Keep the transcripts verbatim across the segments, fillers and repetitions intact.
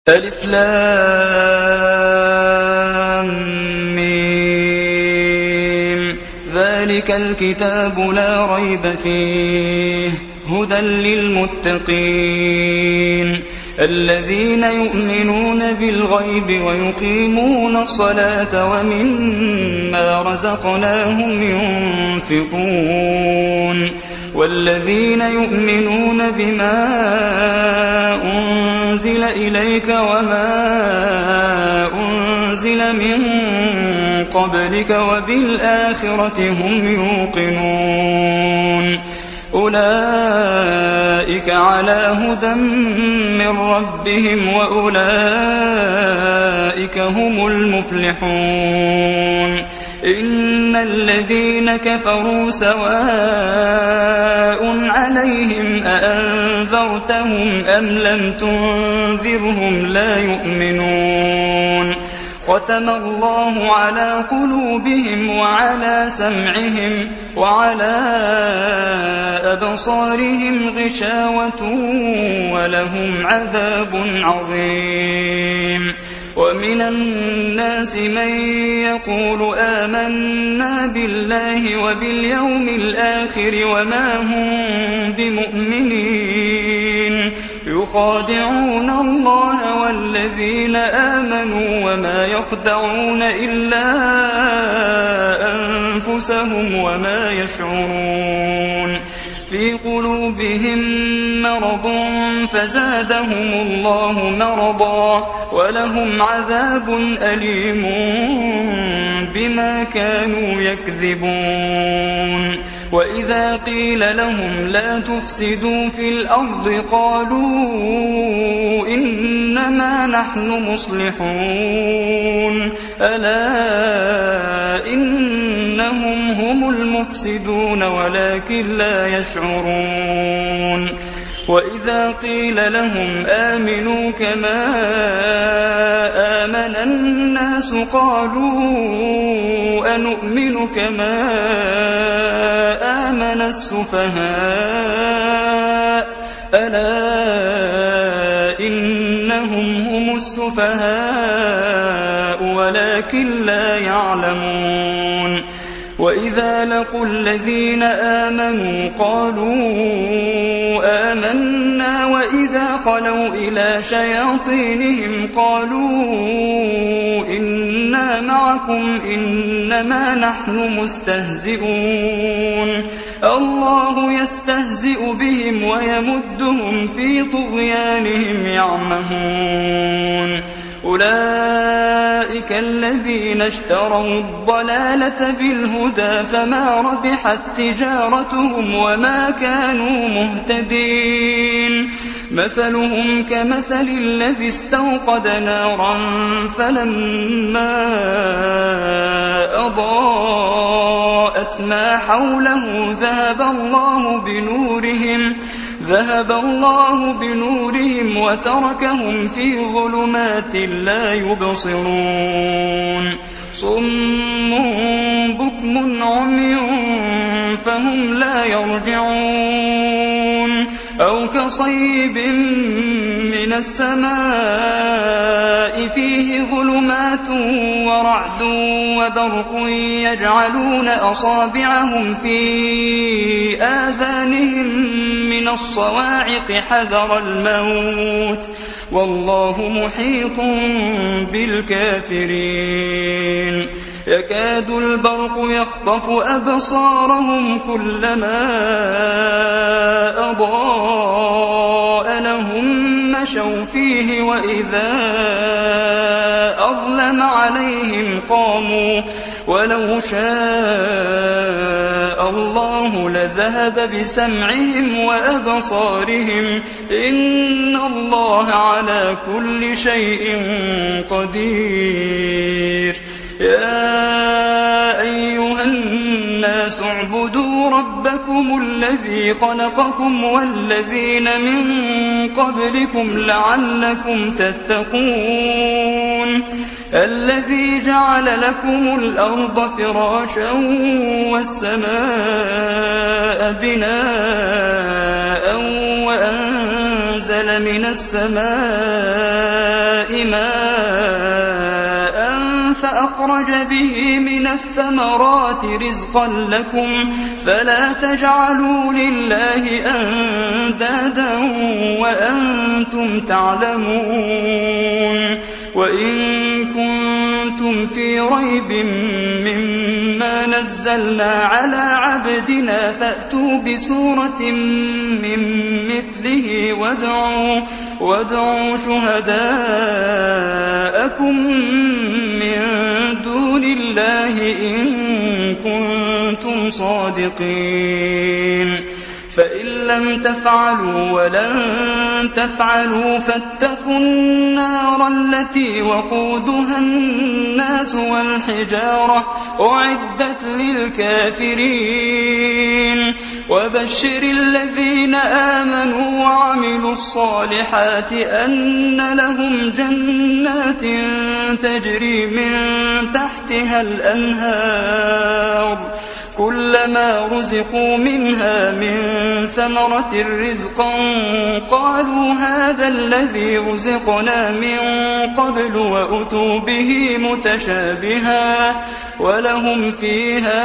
ألف لام ميم ذلك الكتاب لا ريب فيه هدى للمتقين الذين يؤمنون بالغيب ويقيمون الصلاة ومما رزقناهم ينفقون والذين يؤمنون بما أنزل إليك وما أنزل من قبلك وبالآخرة هم يوقنون أولئك على هدى من ربهم وأولئك هم المفلحون إن الذين كفروا سواء عليهم أأنذرتهم أم لم تنذرهم لا يؤمنون ختم الله على قلوبهم وعلى سمعهم وعلى أبصارهم غشاوة ولهم عذاب عظيم ومن الناس من يقول آمنا بالله وباليوم الآخر وما هم بمؤمنين يخادعون الله والذين آمنوا وما يخدعون إلا أنفسهم وما يشعرون في قلوبهم مرض فزادهم الله مرضا ولهم عذاب أليم بما كانوا يكذبون وإذا قيل لهم لا تفسدوا في الأرض قالوا إنما نحن مصلحون ألا إنهم هم المفسدون ولكن لا يشعرون وإذا قيل لهم آمنوا كما آمن الناس قالوا أنؤمن كما آمن السفهاء ألا إنهم هم السفهاء ولكن لا يعلمون وإذا لقوا الذين آمنوا قالوا آمنا وإذا خلوا إلى شياطينهم قالوا إنا معكم إنما نحن مستهزئون الله يستهزئ بهم ويمدهم في طغيانهم يعمهون أولئك الذين اشتروا الضلالة بالهدى فما ربحت تجارتهم وما كانوا مهتدين مثلهم كمثل الذي استوقد نارا فلما أضاءت ما حوله ذهب الله بنورهم ذهب الله بنورهم وتركهم في ظلمات لا يبصرون صم بكم عمي فهم لا يرجعون أو كصيب من السماء فيه ظلمات ورعد وبرق يجعلون أصابعهم في آذانهم من الصواعق حذر الموت والله محيط بالكافرين يكاد البرق يخطف أبصارهم كلما أضاء لهم مشوا فيه وإذا أظلم عليهم قاموا ولو شاء الله لذهب بسمعهم وأبصارهم إن الله على كل شيء قدير يا أيها الناس اعبدوا ربكم الذي خلقكم والذين من قبلكم لعلكم تتقون الذي جعل لكم الأرض فراشا والسماء بناء وأنزل أنزل من السماء ماء فأخرج به من الثمرات رزقا لكم فلا تجعلوا لله أندادا وأنتم تعلمون وإن كنتم في ريب مما نزلنا على عبدنا فأتوا بسورة من مثله وادعوا, وادعوا شهداءكم من دون الله إن كنتم صادقين فإن لم تفعلوا ولن تفعلوا فاتقوا النار التي وقودها الناس والحجارة أعدت للكافرين وبشر الذين آمنوا وعملوا الصالحات أن لهم جنات تجري من تحتها الأنهار كلما رزقوا منها من ثمرة رزقا قالوا هذا الذي رزقنا من قبل وأتوا به متشابها ولهم فيها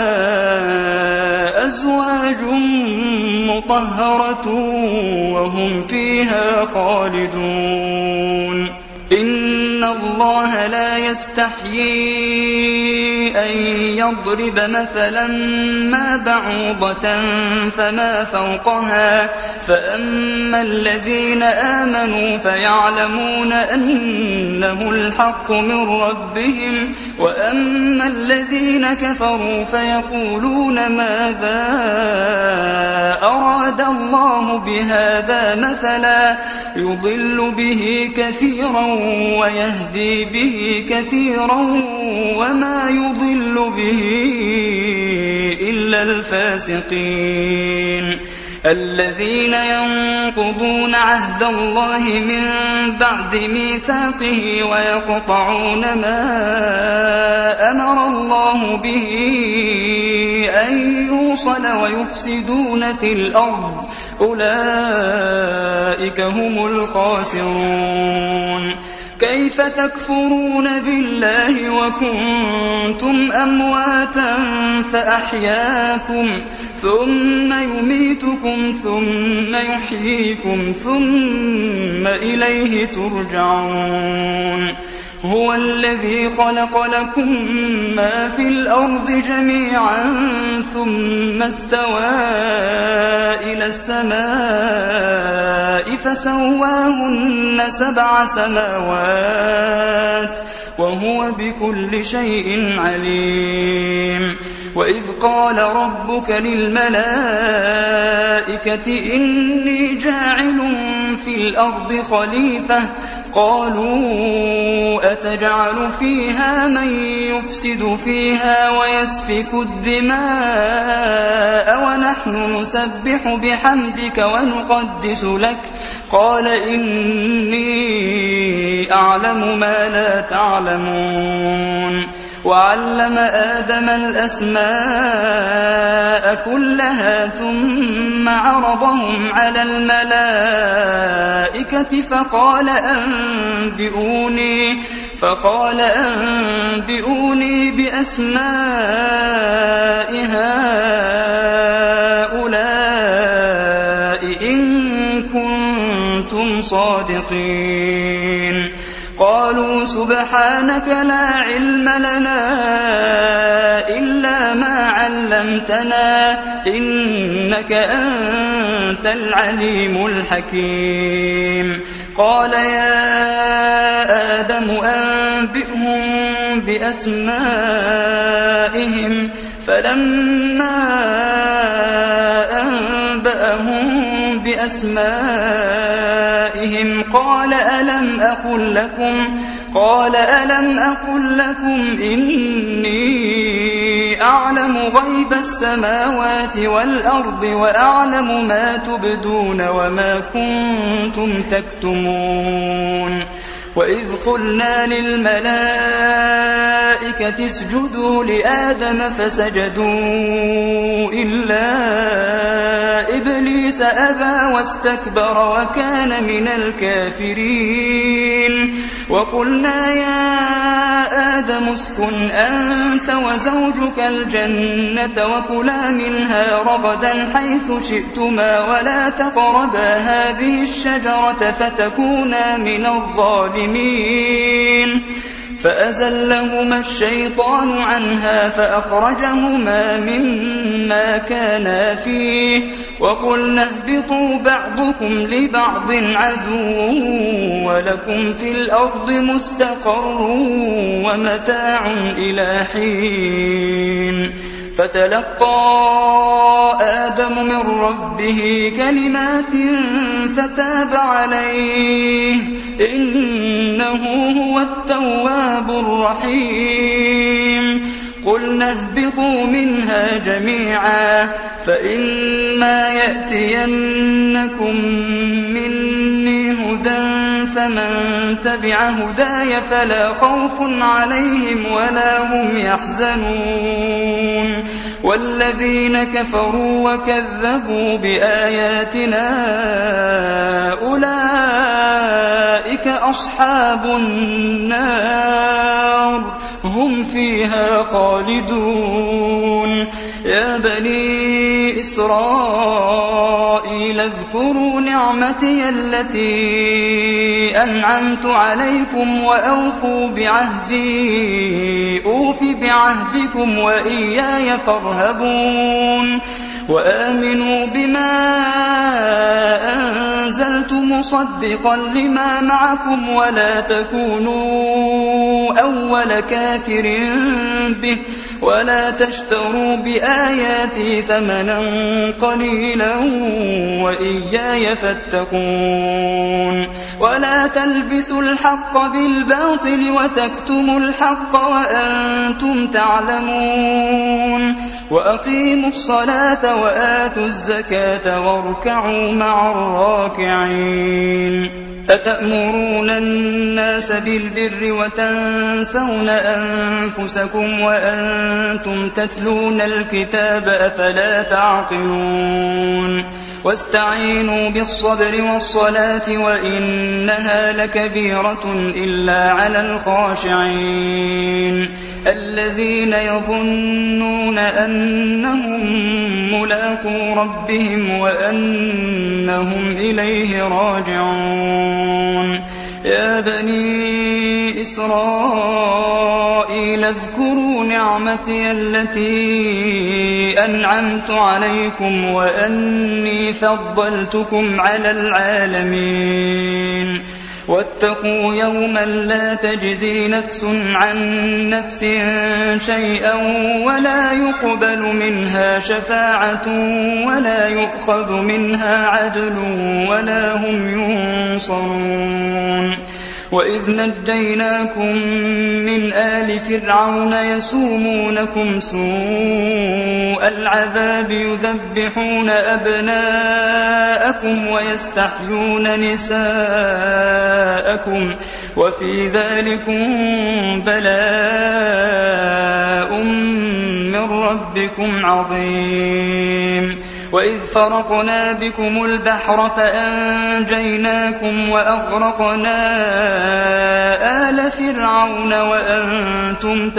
أزواج مطهرة وهم فيها خالدون إن الله لا يستحيي أن يضرب مثلا ما بعوضة فما فوقها فأما الذين آمنوا فيعلمون أنه الحق من ربهم وأما الذين كفروا فيقولون ماذا أراد الله بهذا مثلا يضل به كثيرا ويهدي به كثيرا وما يضل به إلا الفاسقين الذين ينقضون عهد الله من بعد ميثاقه ويقطعون ما أمر الله به أن يوصل ويفسدون في الأرض أولئك هم الخاسرون كيف تكفرون بالله وكنتم أمواتا فأحياكم ثم يميتكم ثم يحييكم ثم إليه ترجعون هو الذي خلق لكم ما في الأرض جميعا ثم استوى إلى السماء فسواهن سبع سماوات وهو بكل شيء عليم وإذ قال ربك للملائكة إني جاعل في الأرض خليفة قالوا أتجعل فيها من يفسد فيها ويسفك الدماء ونحن نسبح بحمدك ونقدس لك قال إني أعلم ما لا تعلمون وعلم آدم الأسماء كلها ثم عرضهم على الملائكة فقال أنبئوني فقال أنبئوني بأسماء هؤلاء إن كنتم صادقين قالوا سبحانك لا علم لنا إلا ما علمتنا إنك أنت العليم الحكيم قال يا آدم أنبئهم بأسمائهم فلما أنبأهم بأسمائهم قال ألم أقل لكم قال ألم أقل لكم إني أعلم غيب السماوات والأرض وأعلم ما تبدون وما كنتم تكتمون وإذ قلنا للملائكة اسجدوا لآدم فسجدوا إلا إبليس أبى واستكبر وكان من الكافرين وقلنا يا آدم اسكن أنت وزوجك الجنة وكلا منها رغدا حيث شئتما ولا تقربا هذه الشجرة فتكونا من الظالمين فأزلهما الشيطان عنها فأخرجهما مما كانا فيه وقلنا اهبطوا بعضكم لبعض عدو ولكم في الأرض مستقر ومتاع إلى حين فتلقى آدم من ربه كلمات فتاب عليه إنه هو التواب الرحيم قلنا اهبطوا منها جميعا فإما يأتينكم مني هدى فمن تبع هداي فلا خوف عليهم ولا هم يحزنون والذين كفروا وكذبوا بآياتنا أولئك أصحاب النار هم فيها خالدون يا بني إسرائيل اذكروا نعمتي التي أنعمت عليكم وأوفوا بعهدي أوف بعهدكم وإياي فارهبون وآمنوا بما أنزلت مصدقا لما معكم ولا تكونوا أول كافر به ولا تشتروا بآياتي ثمنا قليلا وإياي فاتقون ولا تلبسوا الحق بالباطل وتكتموا الحق وأنتم تعلمون وأقيموا الصلاة وآتوا الزكاة واركعوا مع الراكعين أتأمرون الناس بالبر وتنسون أنفسكم وأنتم تتلون الكتاب أفلا تعقلون واستعينوا بالصبر والصلاة وإنها لكبيرة إلا على الخاشعين الذين يظنون أنهم ملاقو ربهم وأنهم إليه راجعون يا بني إسرائيل اذكروا نعمتي التي أنعمت عليكم وأني فضلتكم على العالمين واتقوا يوما لا تجزي نفس عن نفس شيئا ولا يقبل منها شفاعة ولا يؤخذ منها عدل ولا هم ينصرون وإذ نجيناكم من آل فرعون يسومونكم سوء العذاب يذبحون أبناءكم ويستحيون نساءكم وفي ذلكم بلاء من ربكم عظيم وإذ فرقنا بكم البحر فأنجيناكم وأغرقنا آل فرعون وأنتم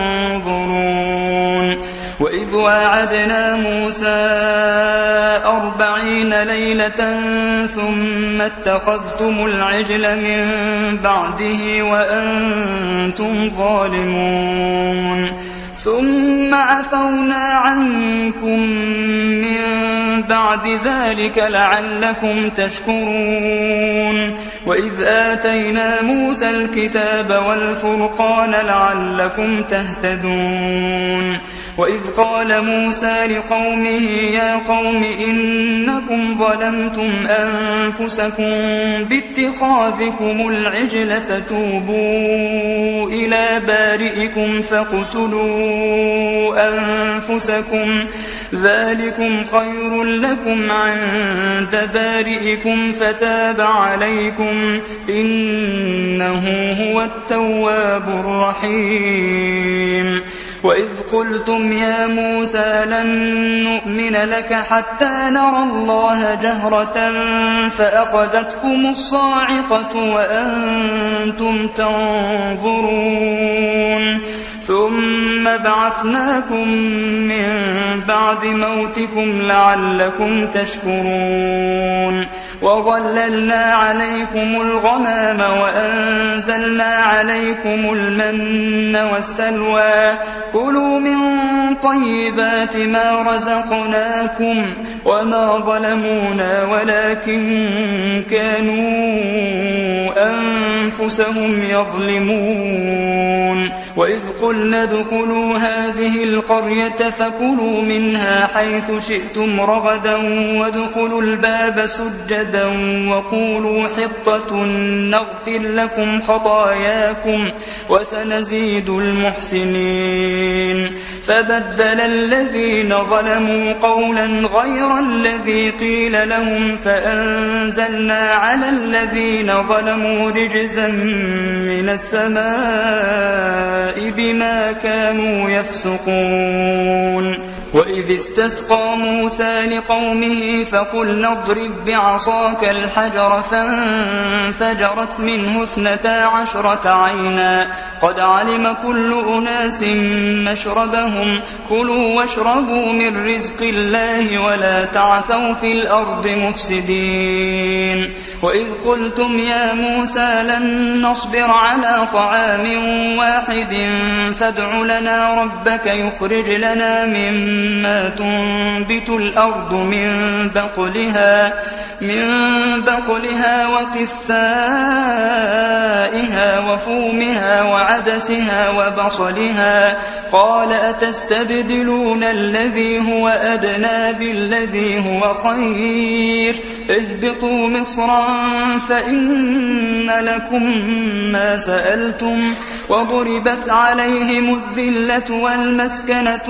تنظرون وإذ واعدنا موسى أربعين ليلة ثم اتخذتم العجل من بعده وأنتم ظالمون ثم عفونا عنكم من بعد ذلك لعلكم تشكرون وإذ آتينا موسى الكتاب والفرقان لعلكم تهتدون وإذ قال موسى لقومه يا قوم إنكم ظلمتم أنفسكم باتخاذكم العجل فتوبوا إلى بارئكم فاقتلوا أنفسكم ذلكم خير لكم عند بارئكم فتاب عليكم إنه هو التواب الرحيم. وإذ قلتم يا موسى لن نؤمن لك حتى نرى الله جهرة فأخذتكم الصاعقة وأنتم تنظرون ثم بعثناكم من بعد موتكم لعلكم تشكرون وظللنا عليكم الغمام وأنزلنا عليكم المن والسلوى كلوا من طيبات ما رزقناكم وما ظلمونا ولكن كانوا أنفسهم يظلمون. وإذ قلنا ادخلوا هذه القرية فكلوا منها حيث شئتم رغدا وادخلوا الباب سجدا وقولوا حطة نغفر لكم خطاياكم وسنزيد المحسنين. فبدل الذين ظلموا قولا غير الذي قيل لهم فأنزلنا على الذين ظلموا رجزا من السماء بما كانوا يفسقون. وإذ استسقى موسى لقومه فقلنا اضرب بعصاك الحجر فانفجرت منه اثنتا عشرة عينا قد علم كل أناس مشربهم كلوا واشربوا من رزق الله ولا تعثوا في الأرض مفسدين. وإذ قلتم يا موسى لن نصبر على طعام واحد فادع لنا ربك يخرج لنا مما ما تنبت الأرض من بقلها من بقلها وقثائها وفومها وعدسها وبصلها قال أتستبدلون الذي هو أدنى بالذي هو خير اهبطوا مصرا فإن لكم ما سألتم وضربت عليهم الذلة والمسكنة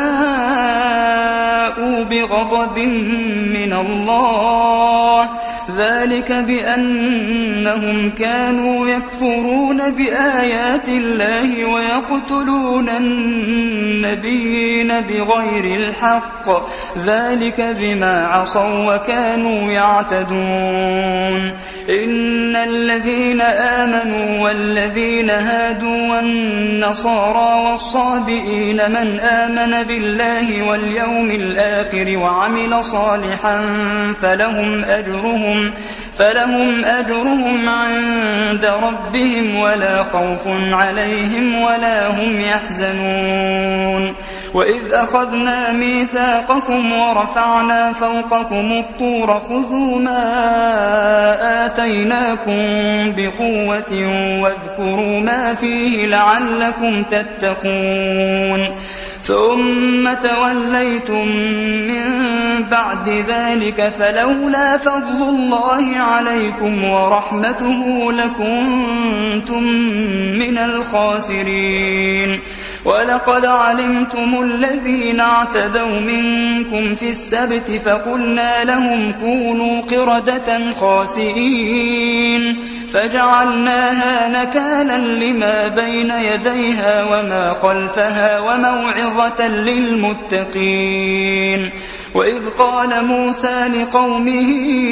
وباءوا بغضب من الله ذلك بأنهم كانوا يكفرون بآيات الله ويقتلون النبيين بغير الحق ذلك بما عصوا وكانوا يعتدون. إن الذين آمنوا والذين هادوا والنصارى والصابئين من آمن بالله واليوم الآخر وعمل صالحا فلهم أجرهم فلهم أجرهم عند ربهم ولا خوف عليهم ولا هم يحزنون. وإذ أخذنا ميثاقكم ورفعنا فوقكم الطور خذوا ما آتيناكم بقوة واذكروا ما فيه لعلكم تتقون. ثم توليتم من بعد ذلك فلولا فضل الله عليكم ورحمته لكنتم من الخاسرين. ولقد علمتم الذين اعتدوا منكم في السبت فقلنا لهم كونوا قردة خاسئين فجعلناها نكالا لما بين يديها وما خلفها وموعظة للمتقين. وإذ قال موسى لقومه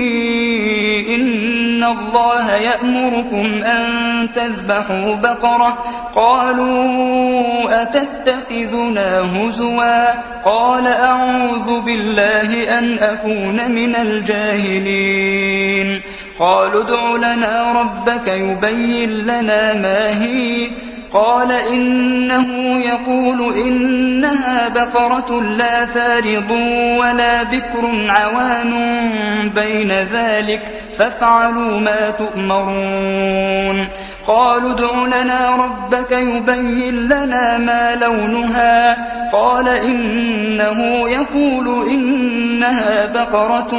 إن الله يأمركم أن تذبحوا بقرة قالوا أتتخذنا هزوا قال أعوذ بالله أن أكون من الجاهلين. قالوا ادع لنا ربك يبين لنا ما هي قال إنه يقول إنها بقرة لا فارض ولا بكر عوان بين ذلك فافعلوا ما تؤمرون. قالوا ادع لنا ربك يبين لنا ما لونها قال إنه يقول إنها بقرة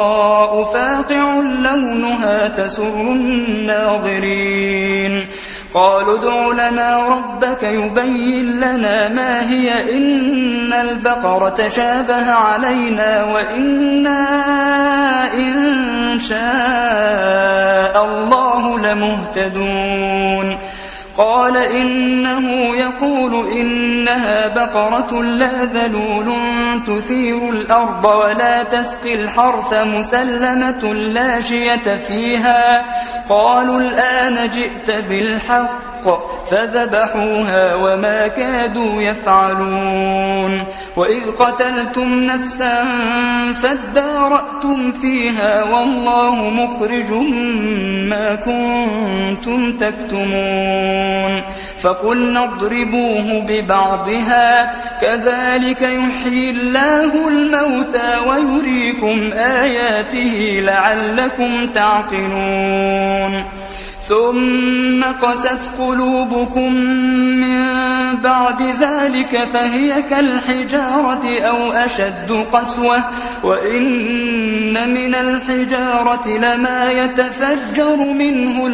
صفراء فاقع لونها تسر الناظرين. قالوا ادع لنا ربك يبين لنا ما هي إن البقرة تشابه علينا وإنا إن شاء الله لمهتدون قال إنه يقول إنها بقرة لا ذلول تثير الأرض ولا تسقي الحرث مسلمة لا شية فيها قالوا الآن جئت بالحق فذبحوها وما كادوا يفعلون وإذ قتلتم نفسا فادارأتم فيها والله مخرج ما كنتم تكتمون فقلنا اضربوه ببعضها كذلك يحيي الله الموتى ويريكم آياته لعلكم تعقلون ثم قست قلوبكم من بعد ذلك فهي كالحجارة أو أشد قسوة وإن من الحجارة لما يتفجر منه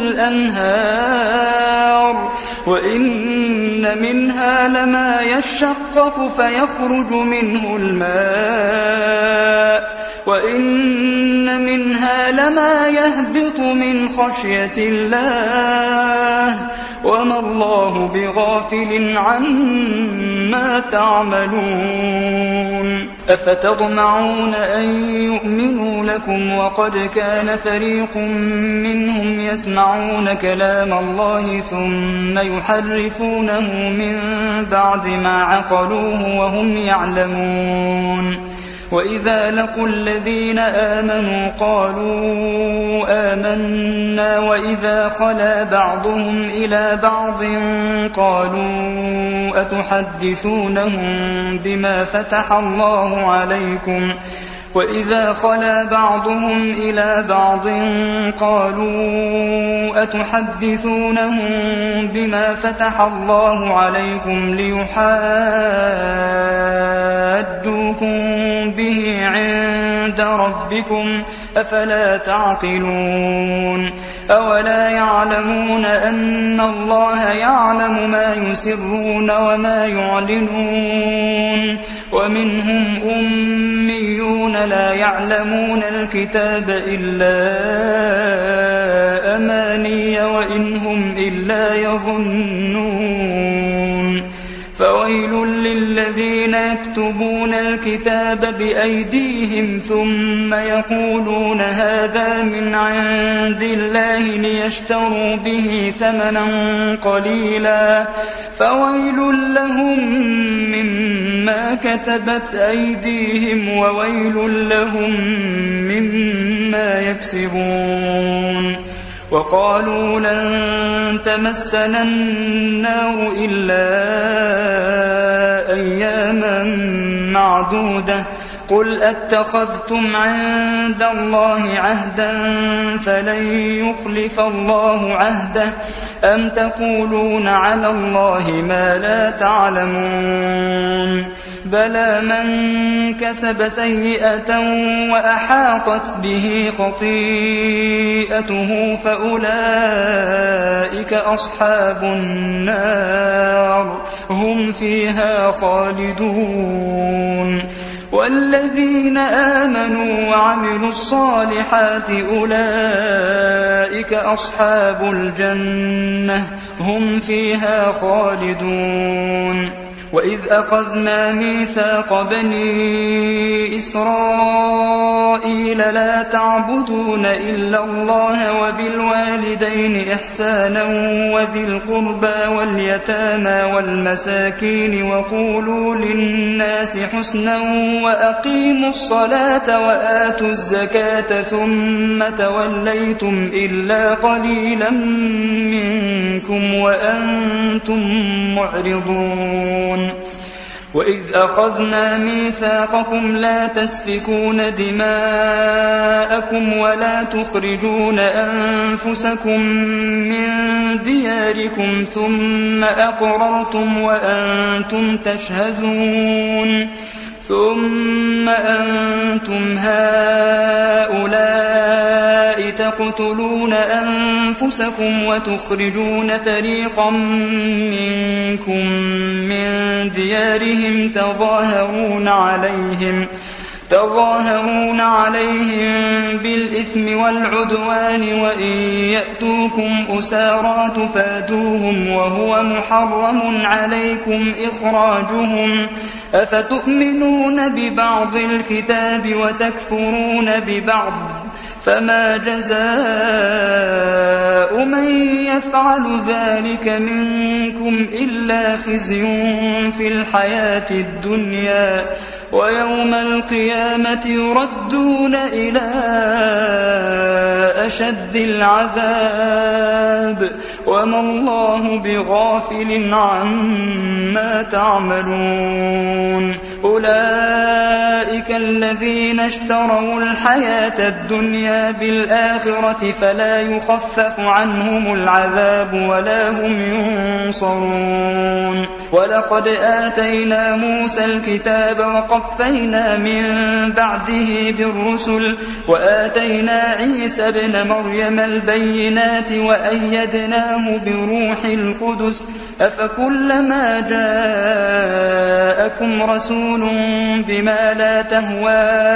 الأنهار وإن منها لما يشقق فيخرج منه الماء وإن منها لما يهبط من خشية الله وما الله بغافل عما تعملون أفتطمعون أن يؤمنوا لكم وقد كان فريق منهم يسمعون كلام الله ثم يحرفونه من بعد ما عقلوه وهم يعلمون وإذا لقوا الذين آمنوا قالوا آمنا وإذا خلا بعضهم إلى بعض قالوا أتحدثونهم بما فتح الله عليكم وإذا خلا بعضهم إلى بعض قالوا أتحدثونهم بما فتح الله عليكم ليحاجوكم به عند ربكم أفلا تعقلون أولا يعلمون أن الله يعلم ما يسرون وما يعلنون ومنهم أميون لا يعلمون الكتاب إلا أماني وإن هم إلا يظنون فويل للذين يكتبون الكتاب بأيديهم ثم يقولون هذا من عند الله ليشتروا به ثمنا قليلا فويل لهم مما كتبت أيديهم وويل لهم مما يكسبون وقالوا لن تمسنا النار إلا أياما معدودة قل أتخذتم عند الله عهدا فلن يخلف الله عهده أم تقولون على الله ما لا تعلمون بلى من كسب سيئة وأحاطت به خطيئته فأولئك أصحاب النار هم فيها خالدون والذين آمنوا وعملوا الصالحات أولئك أصحاب الجنة هم فيها خالدون وإذ أخذنا ميثاق بني إسرائيل لا تعبدون إلا الله وبالوالدين إحسانا وذي القربى واليتامى والمساكين وقولوا للناس حسنا وأقيموا الصلاة وآتوا الزكاة ثم توليتم إلا قليلا منكم وأنتم معرضون وإذ أخذنا ميثاقكم لا تسفكون دماءكم ولا تخرجون أنفسكم من دياركم ثم أقررتم وأنتم تشهدون ثم أنتم هؤلاء تقتلون أنفسكم وتخرجون فريقا منكم من ديارهم تظاهرون عليهم تظاهرون عليهم بالإثم والعدوان وإن يأتوكم أسارى تفادوهم وهو محرم عليكم إخراجهم أفتؤمنون ببعض الكتاب وتكفرون ببعض فما جزاء من يفعل ذلك منكم إلا خزي في الحياة الدنيا ويوم القيامة يردون إلى أشد العذاب وما الله بغافل عما تعملون أولئك الذين اشتروا الحياة الدنيا بالآخرة فلا يخفف عنهم العذاب ولا هم ينصرون ولقد آتينا موسى الكتاب وقفينا من بعده بالرسل وآتينا عيسى ابن مريم البينات وأيدناه بروح القدس أفكلما جاءكم رسول بما لا تهوى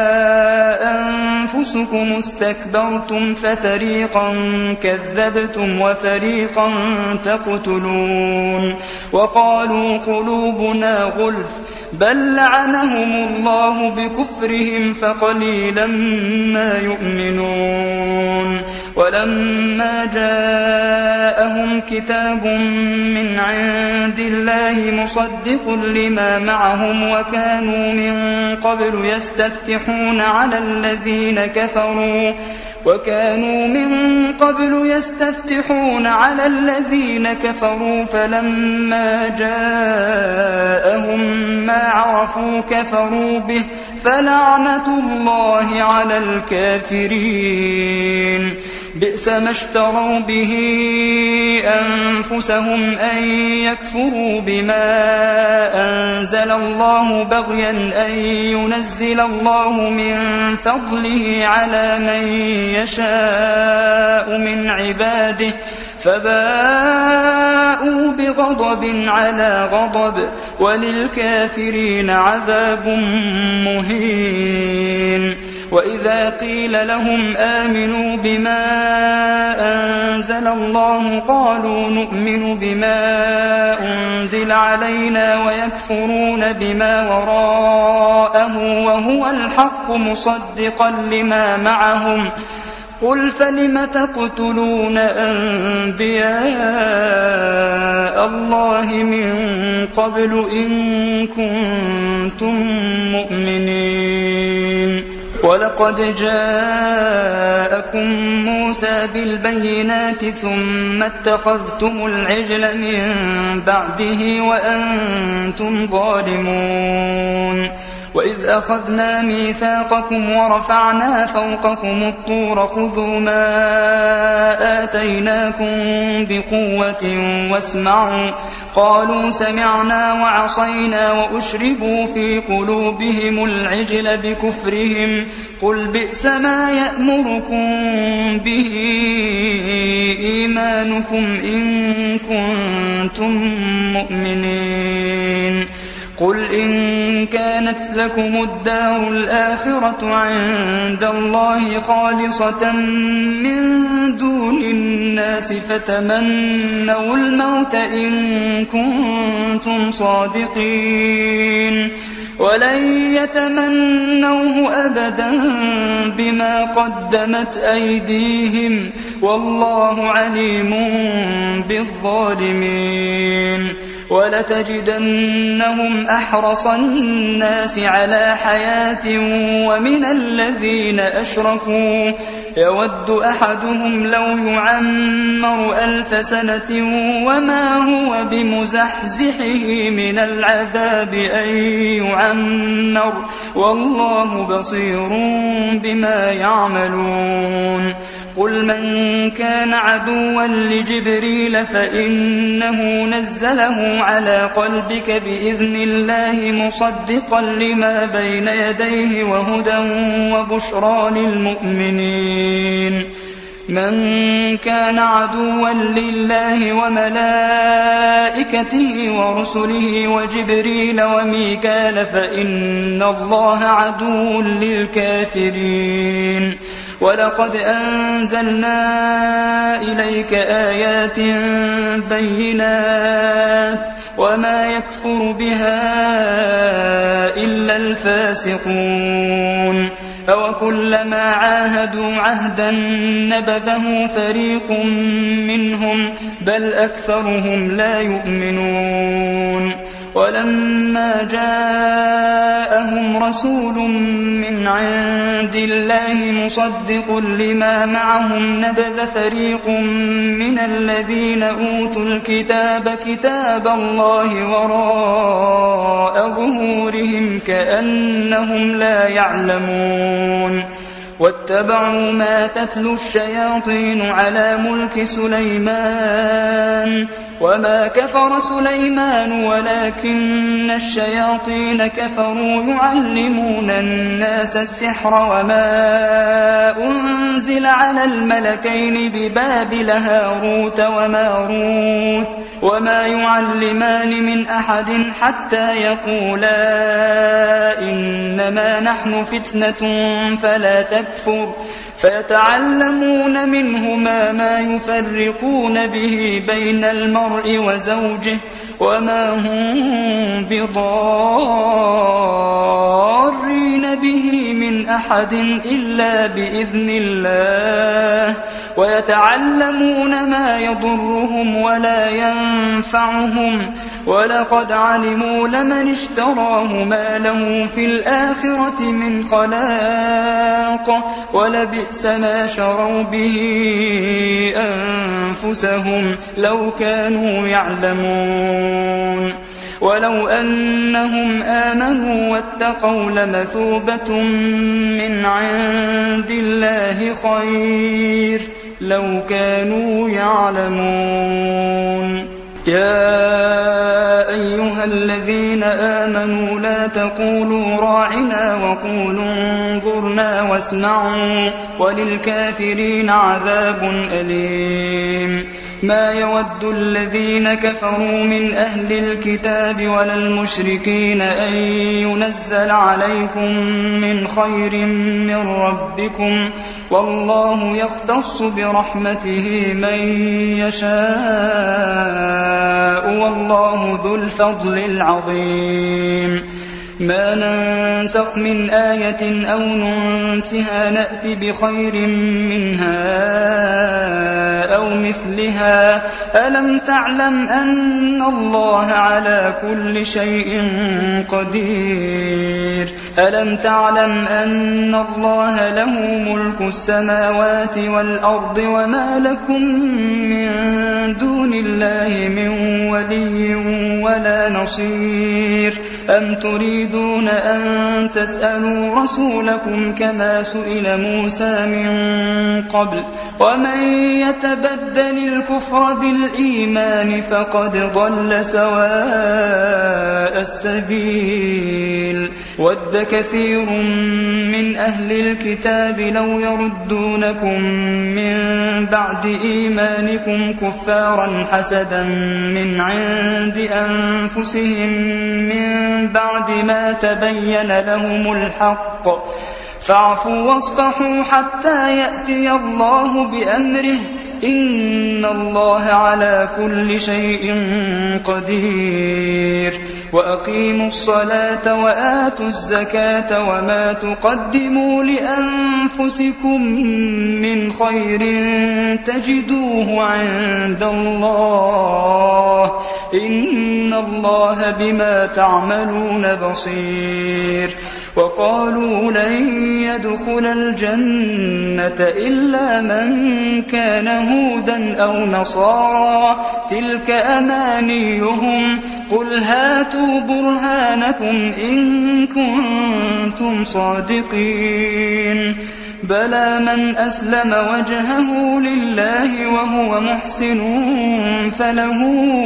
أنفسكم استكبرتم ففريقا كذبتم وفريقا تقتلون وقالوا قلوبنا غلف بل لعنهم الله بكفرهم فقليلا ما يؤمنون ولما جاءهم كتاب من عند الله مصدق لما معهم وكانوا من قبل يستفتحون على الذين كفروا وكانوا من قبل يستفتحون على الذين كفروا فلما جاءهم ما عرفوا كفروا به فلعنة الله على الكافرين بئس ما اشتروا به أنفسهم أن يكفروا بما أنزل الله بغيا أن ينزل الله من فضله على من يشاء من عباده فباءوا بغضب على غضب وللكافرين عذاب مهين وإذا قيل لهم آمنوا بما أنزل الله قالوا نؤمن بما أنزل علينا ويكفرون بما وراءه وهو الحق مصدقا لما معهم قل فلم تقتلون أنبياء الله من قبل إن كنتم مؤمنين ولقد جاءكم موسى بالبينات ثم اتخذتم العجل من بعده وأنتم ظالمون وإذ أخذنا ميثاقكم ورفعنا فوقكم الطور خذوا ما آتيناكم بقوة واسمعوا قالوا سمعنا وعصينا وأشربوا في قلوبهم العجل بكفرهم قل بئس ما يأمركم به إيمانكم إن كنتم مؤمنين قل إن كانت لكم الدار الآخرة عند الله خالصة من دون الناس فتمنوا الموت إن كنتم صادقين ولن يتمنوه أبدا بما قدمت أيديهم والله عليم بالظالمين ولتجدنهم أحرص الناس على حياة ومن الذين أشركوا يود أحدهم لو يعمر ألف سنة وما هو بمزحزحه من العذاب أن يعمر والله بصير بما يعملون قل من كان عدوا لجبريل فإنه نزله على قلبك بإذن الله مصدقا لما بين يديه وهدى وبشرى للمؤمنين من كان عدوا لله وملائكته ورسله وجبريل وميكال فإن الله عدو للكافرين ولقد أنزلنا إليك آيات بينات وما يكفر بها إلا الفاسقون أوكلما عاهدوا عهدا نبذه فريق منهم بل أكثرهم لا يؤمنون ولما جاءهم رسول من عند الله مصدق لما معهم نبذ فريق من الذين أوتوا الكتاب كتاب الله وراء ظهورهم كأنهم لا يعلمون واتبعوا ما تتلو الشياطين على ملك سليمان وما كفر سليمان ولكن الشياطين كفروا يعلمون الناس السحر وما أنزل على الملكين ببابل هاروت وماروت وما يعلمان من أحد حتى يقولا إنما نحن فتنة فلا تكفر فيتعلمون منهما ما يفرقون به بين المرء وزوجه وما هم بضارين به من أحد إلا بإذن الله ويتعلمون ما يضرهم ولا ينفعهم ولقد علموا لمن اشتراه ما له في الآخرة من خلاق ولبئس ما شروا به أنفسهم لو كانوا يعلمون ولو أنهم آمنوا واتقوا لمثوبة من عند الله خير لو كانوا يعلمون يا أيها الذين آمنوا لا تقولوا راعنا وقولوا انظرنا واسمعوا وللكافرين عذاب أليم ما يود الذين كفروا من أهل الكتاب ولا المشركين أن ينزل عليكم من خير من ربكم والله يختص برحمته من يشاء والله ذو الفضل العظيم ما ننسخ من آية أو ننسها نأت بخير منها أو مثلها ألم تعلم أن الله على كل شيء قدير ألم تعلم أن الله له ملك السماوات والأرض وما لكم من دون الله من ولي ولا نصير أم تريدون أن تسألوا رسولكم كما سئل موسى من قبل ومن يتبدل الكفر بالإيمان فقد ضل سواء السبيل ود كثير من أهل الكتاب لو يردونكم من بعد إيمانكم كفارا حسدا من عند أنفسهم من بعد ما تبين لهم الحق فاعفوا واصفحوا حتى يأتي الله بأمره إن الله على كل شيء قدير وأقيموا الصلاة وآتوا الزكاة وما تقدموا لأنفسكم من خير تجدوه عند الله إن الله بما تعملون بصير وقالوا لن يدخل الجنة إلا من كان هودا أو نصارى تلك أمانيهم قل هاتوا برهانكم إن كنتم صادقين بلى من أسلم وجهه لله وهو محسن فله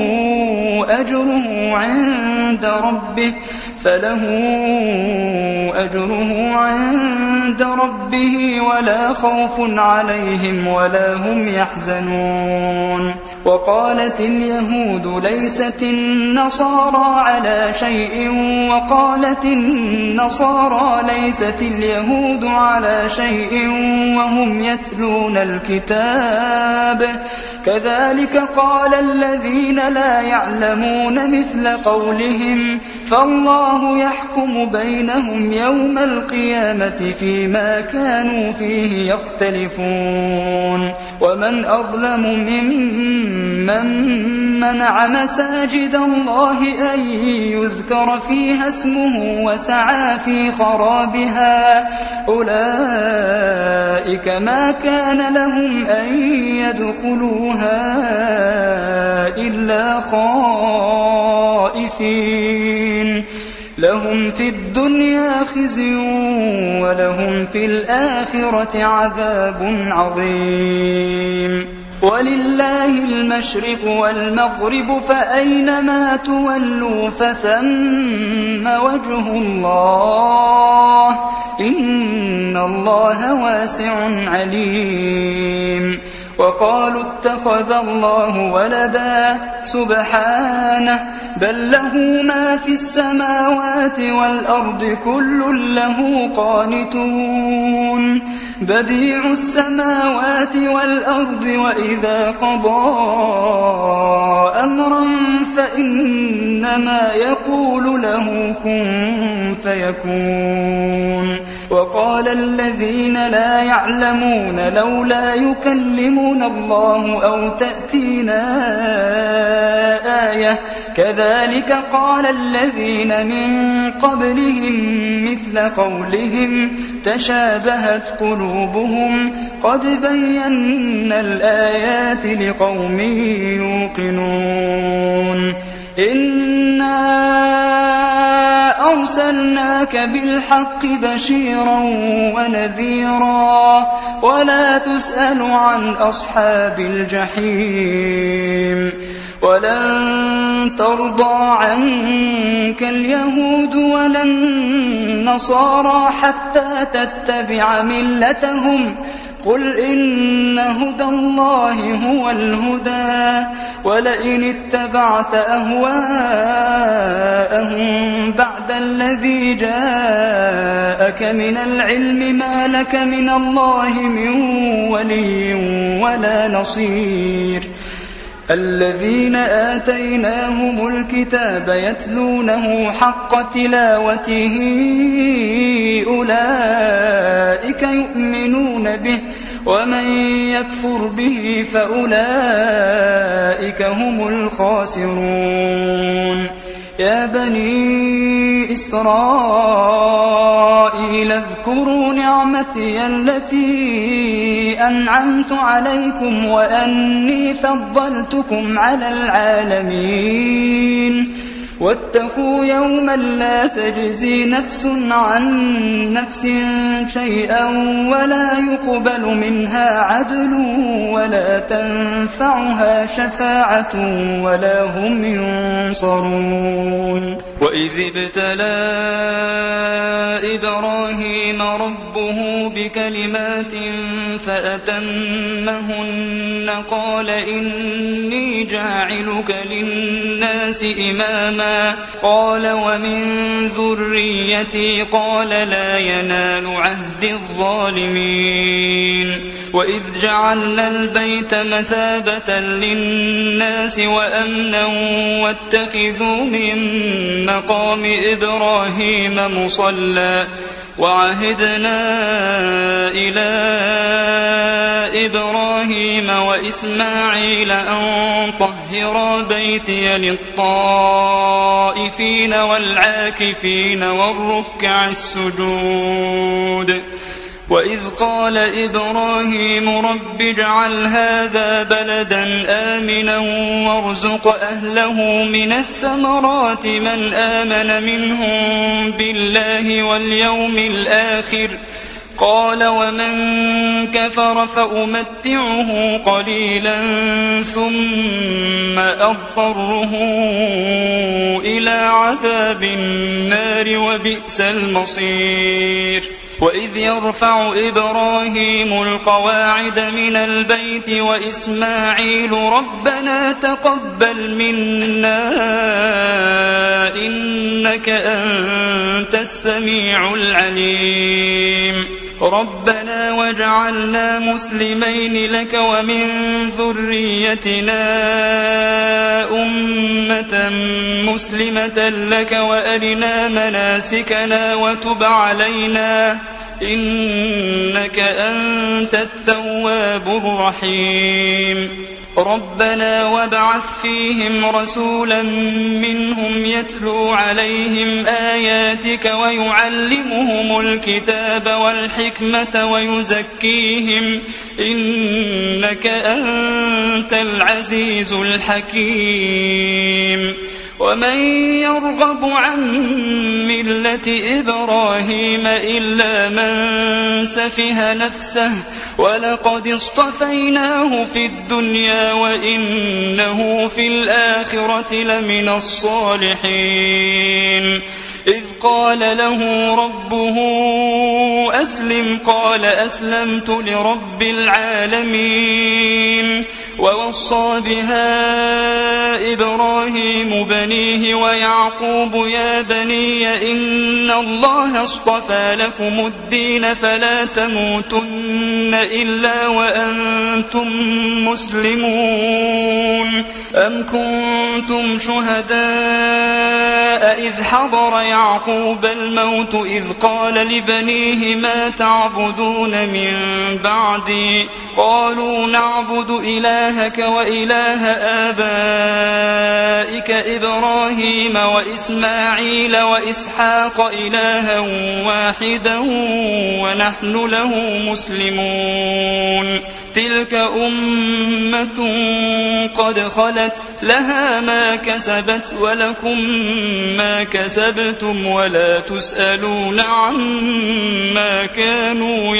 أجره عند ربه فله أجره عند ربه ولا خوف عليهم ولا هم يحزنون. وقالت اليهود ليست النصارى على شيء وقالت النصارى ليست اليهود على شيء وهم يتلون الكتاب كذلك قال الذين لا يعلمون مثل قولهم فالله يحكم بينهم يوم القيامة فيما كانوا فيه يختلفون. ومن أظلم ممن منع مساجد الله أن يذكر فيها اسمه وسعى في خرابها أولئك ما كان لهم أن يدخلوها إلا خائفين لهم في الدنيا خزي ولهم في الآخرة عذاب عظيم. ولله المشرق والمغرب فأينما تولوا فثم وجه الله إن الله واسع عليم. وقالوا اتخذ الله ولدا سبحانه بل له ما في السماوات والأرض كل له قانتون بديع السماوات والأرض وإذا قضى أمرا فإنما يقول له كن فيكون. وقال الذين لا يعلمون لولا يكلمون الله أو تأتينا آية كذلك قال الذين من قبلهم مثل قولهم تشابهت قلوبهم قد بينا الآيات لقوم يوقنون. إنا أرسلناك بالحق بشيرا ونذيرا ولا تسأل عن أصحاب الجحيم. ولن ترضى عنك اليهود ولا النصارى حتى تتبع ملتهم قل إن هدى الله هو الهدى ولئن اتبعت أهواءهم بعد الذي جاءك من العلم ما لك من الله من ولي ولا نصير. الذين آتيناهم الكتاب يتلونه حق تلاوته أولئك يؤمنون به ومن يكفر به فأولئك هم الخاسرون. يا بني إسرائيل اذكروا نعمتي التي أنعمت عليكم وأني فضلتكم على العالمين واتقوا يوما لا تجزي نفس عن نفس شيئا ولا يقبل منها عدل ولا تنفعها شفاعة ولا هم ينصرون. وإذ ابتلى إبراهيم ربه بكلمات فأتمهن قال إني جاعلك للناس إماما قال ومن ذريتي قال لا ينال عهد الظالمين. وإذ جعلنا البيت مثابة للناس وأمنا واتخذوا من مقام إبراهيم مصلى وعهدنا إلى إبراهيم وإسماعيل أن طهرا بيتي للطائفين والعاكفين والركع السجود. وإذ قال إبراهيم رب اجعل هذا بلدا آمنا وارزق أهله من الثمرات من آمن منهم بالله واليوم الآخر قال ومن كفر فأمتعه قليلا ثم أضطره إلى عذاب النار وبئس المصير وإذ يرفع إبراهيم القواعد من البيت وإسماعيل ربنا تقبل منا إنك أنت السميع العليم ربنا واجعلنا مسلمين لك ومن ذريتنا أمة مسلمة لك وأرنا مناسكنا وتب علينا إنك أنت التواب الرحيم ربنا وابعث فيهم رسولا منهم يتلو عليهم آياتك ويعلمهم الكتاب والحكمة ويزكيهم إنك أنت العزيز الحكيم ومن يرغب عن ملة إبراهيم إلا من سفه نفسه ولقد اصطفيناه في الدنيا وإنه في الآخرة لمن الصالحين إذ قال له ربه أسلم قال أسلمت لرب العالمين ووصى بها إبراهيم بنيه ويعقوب يا بني إن الله اصطفى لكم الدين فلا تموتن إلا وأنتم مسلمون أم كنتم شهداء إذ حضر يعقوب الموت إذ قال لبنيه ما تعبدون من بعدي قالوا نعبد إلهك وإله آبائك إبراهيم وإسماعيل وإسحاق إلها واحدا ونحن له مسلمون تلك أمة قد خلت لها ما كسبت ولكم ما كسبتم ولا تسألون عما كانوا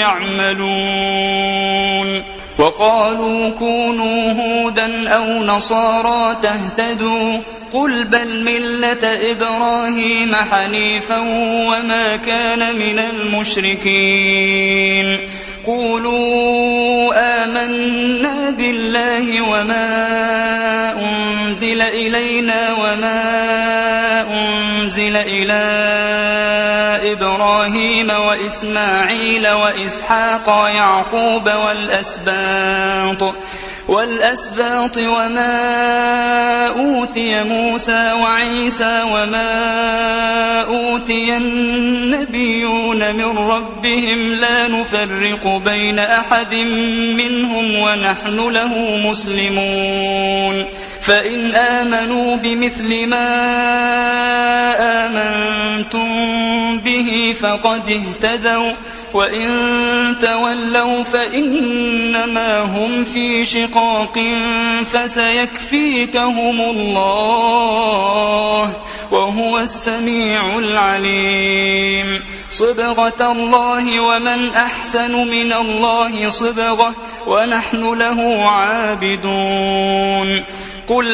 يعملون وقالوا كونوا هودا أو نصارى تهتدوا قل بل ملة إبراهيم حنيفا وما كان من المشركين قولوا آمنا بالله وما أنزل إلينا وما أنزل إلى إبراهيم وإسماعيل وإسحاق ويعقوب والأسباط والأسباط وما أوتي موسى وعيسى وما أوتي النبيون من ربهم لا نفرق بين أحد منهم ونحن له مسلمون فإن آمنوا بمثل ما آمنتم به فقد اهتدوا وإن تولوا فإنما هم في شقاق فسيكفيكهم الله وهو السميع العليم صبغة الله ومن أحسن من الله صبغة ونحن له عابدون قل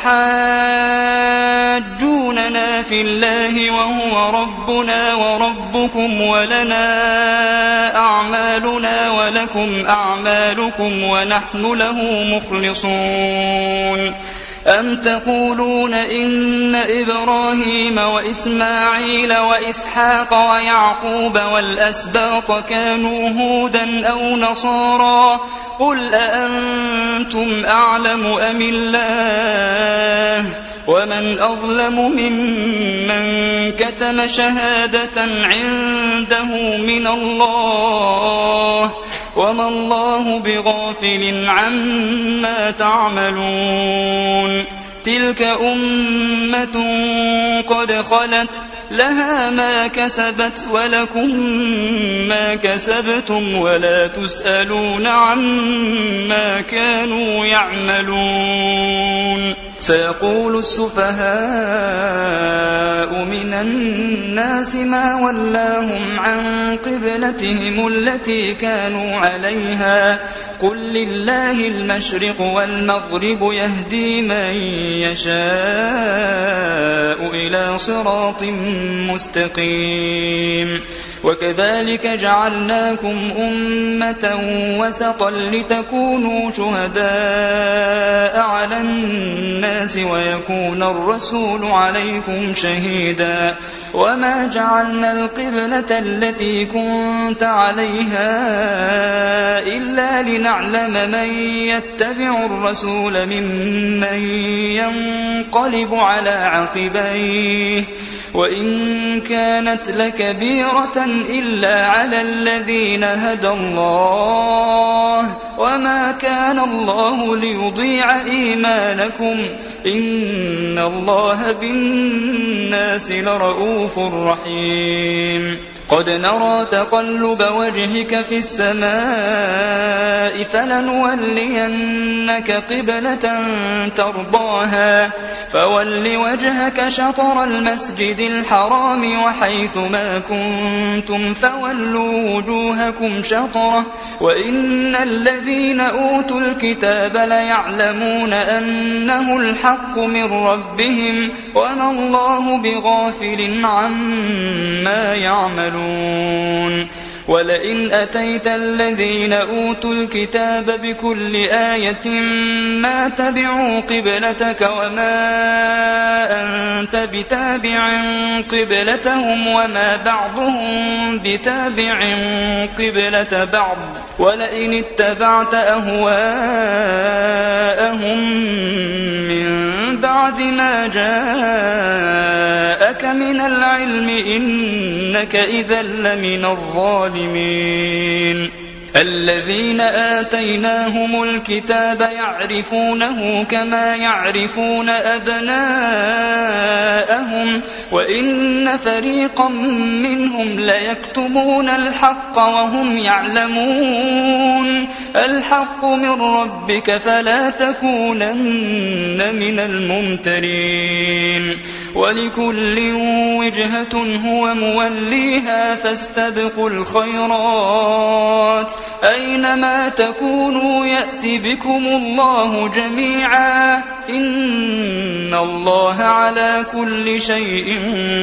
أتحاجوننا في الله وهو ربنا وربكم ولنا أعمالنا ولكم أعمالكم ونحن له مخلصون أم تقولون إن إبراهيم وإسماعيل وإسحاق ويعقوب والأسباط كانوا هودا أو نصارى قل أأنتم أعلم أم الله ومن أظلم ممن كتم شهادة عنده من الله وما الله بغافل عما تعملون تلك أمة قد خلت لها ما كسبت ولكم ما كسبتم ولا تسألون عما كانوا يعملون سيقول السفهاء من الناس ما ولاهم عن قبلتهم التي كانوا عليها قل لله المشرق والمغرب يهدي من يشاء إلى صراط مستقيم وكذلك جعلناكم أمة وسطا لتكونوا شهداء على الناس ويكون الرسول عليكم شهيدا وما جعلنا القبلة التي كنت عليها إلا لنعلم من يتبع الرسول ممن ينقلب على عقبيه وإن كانت لكبيرة إلا على الذين هدى الله وما كان الله ليضيع إيمانكم إن الله بالناس لرؤوف رحيم قد نرى تقلب وجهك في السماء فلنولينك قبلة ترضاها فول وجهك شطر المسجد الحرام وحيث ما كنتم فولوا وجوهكم شطره وإن الذين أوتوا الكتاب ليعلمون أنه الحق من ربهم وما الله بغافل عما يعملون ولئن أتيت الذين أوتوا الكتاب بكل آية ما تبعوا قبلتك وما أنت بتابع قبلتهم وما بعضهم بتابع قبلة بعض ولئن اتبعت أهواءهم من بعد ما جاءك من العلم إنك إذا لمن الظالمين الذين آتيناهم الكتاب يعرفونه كما يعرفون أبناءهم وإن فريقا منهم ليكتمون الحق وهم يعلمون الحق من ربك فلا تكونن من الممترين ولكل وجهة هو موليها فاستبقوا الخيرات أينما تكونوا يأتي بكم الله جميعا إن الله على كل شيء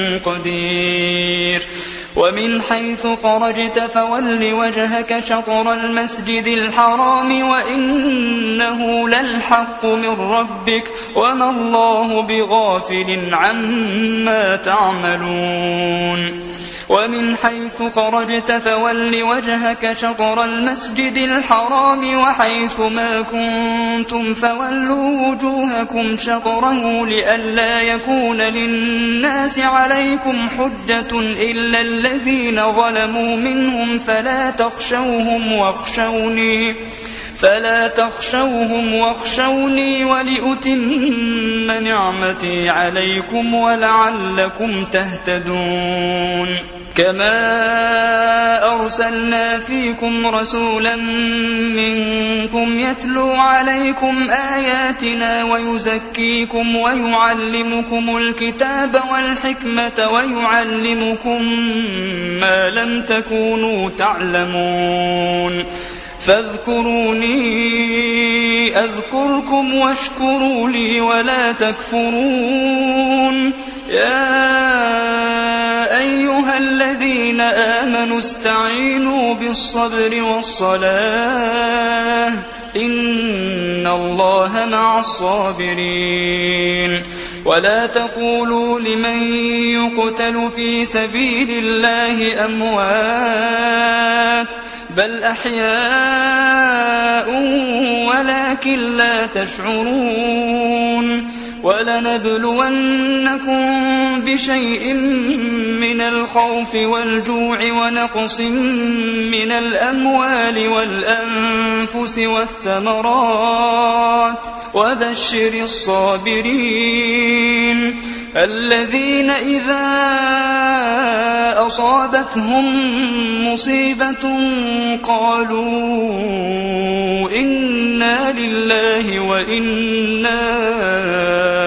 قدير ومن حيث خرجت فول وجهك شطر المسجد الحرام وإنه للحق من ربك وما الله بغافل عما تعملون ومن حيث خرجت فول وجهك شطر المسجد الحرام وحيث ما كنتم فولوا وجوهكم شطره لئلا يكون للناس عليكم حجة إلا الذين ظلموا منهم فلا تخشوهم واخشوني فلا تخشوهم واخشوني ولأتم نعمتي عليكم ولعلكم تهتدون كما أرسلنا فيكم رسولا منكم يتلو عليكم آياتنا ويزكيكم ويعلمكم الكتاب والحكمة ويعلمكم ما لم تكونوا تعلمون فاذكروني أذكركم واشكروا لي ولا تكفرون يا أيها الذين آمنوا استعينوا بالصبر والصلاة إن الله مع الصابرين ولا تقولوا لمن يقتل في سبيل الله أموات بل أحياء ولكن لا تشعرون ولنبلونكم بشيء من الخوف والجوع ونقص من الأموال والأنفس والثمرات وبشر الصابرين الذين إذا أصابتهم مصيبة قالوا إنا لله وإنا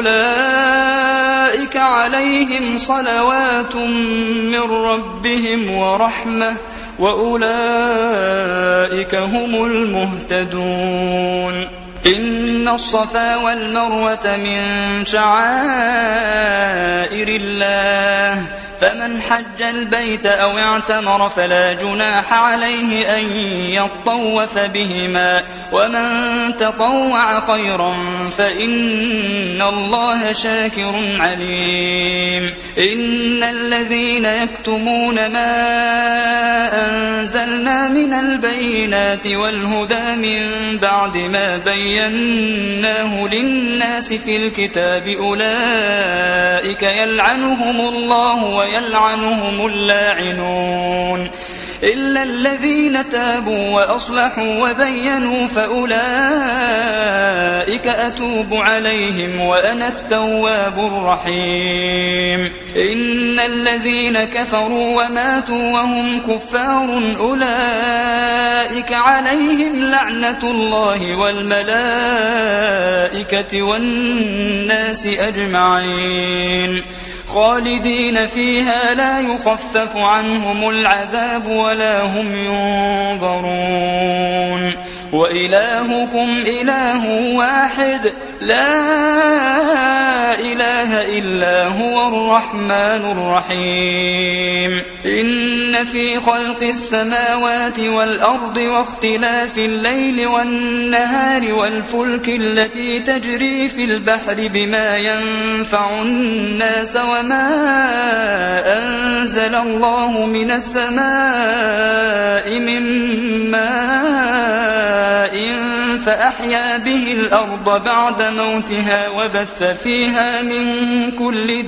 فأولئك عليهم صلوات من ربهم ورحمة وأولئك هم المهتدون. إن الصفا والمروة من شعائر الله فمن حج البيت أو اعتمر فلا جناح عليه أن يطوف بهما ومن تطوع خيرا فإن الله شاكر عليم. إن الذين يكتمون ما أنزلنا من البينات والهدى من بعد ما بيناه للناس في الكتاب أولئك يلعنهم الله ويلعنهم اللاعنون إلا الذين تابوا وأصلحوا وبينوا فأولئك أتوب عليهم وأنا التواب الرحيم. إن الذين كفروا وماتوا وهم كفار أولئك عليهم لعنة الله والملائكة والناس أجمعين خالدين فيها لا يخفف عنهم العذاب ولا هم ينظرون. وإلهكم إله واحد لا إله إلا هو الرحمن الرحيم. إن في خلق السماوات والأرض واختلاف الليل والنهار والفلك التي تجري في البحر بما ينفع الناس وما أنزل الله من السماء من ماء فأحيا به الأرض بعد موتها وبث فيها من كل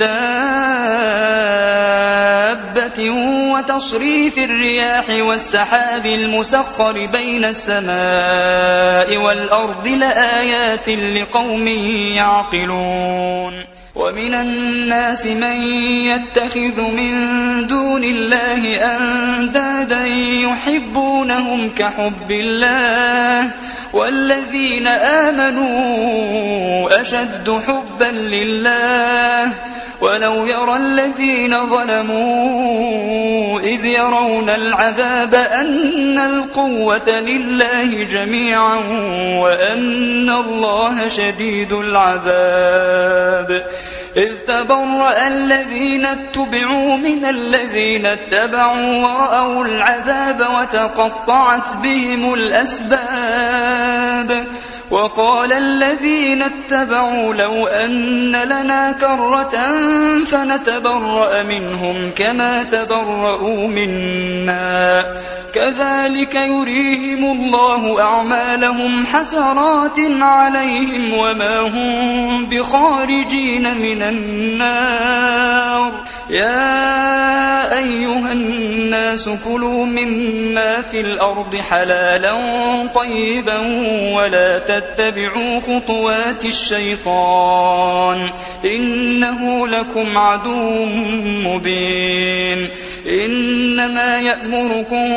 دابة وتصريف الرياح والسحاب المسخر بين السماء والأرض لآيات لقوم يعقلون. ومن الناس من يتخذ من دون الله أندادا يحبونهم كحب الله والذين آمنوا أشد حبا لله ولو يرى الذين ظلموا إذ يرون العذاب أن القوة لله جميعا وأن الله شديد العذاب. إذ تبرأ الذين اتبعوا من الذين اتبعوا ورأوا العذاب وتقطعت بهم الأسباب. وقال الذين اتبعوا لو أن لنا كرة فنتبرأ منهم كما تبرؤوا منا كذلك يريهم الله أعمالهم حسرات عليهم وما هم بخارجين من النار. يا أيها الناس كلوا مما في الأرض حلالا طيبا ولا تتبعوا خطوات الشيطان إنه لكم عدو مبين. إنما يأمركم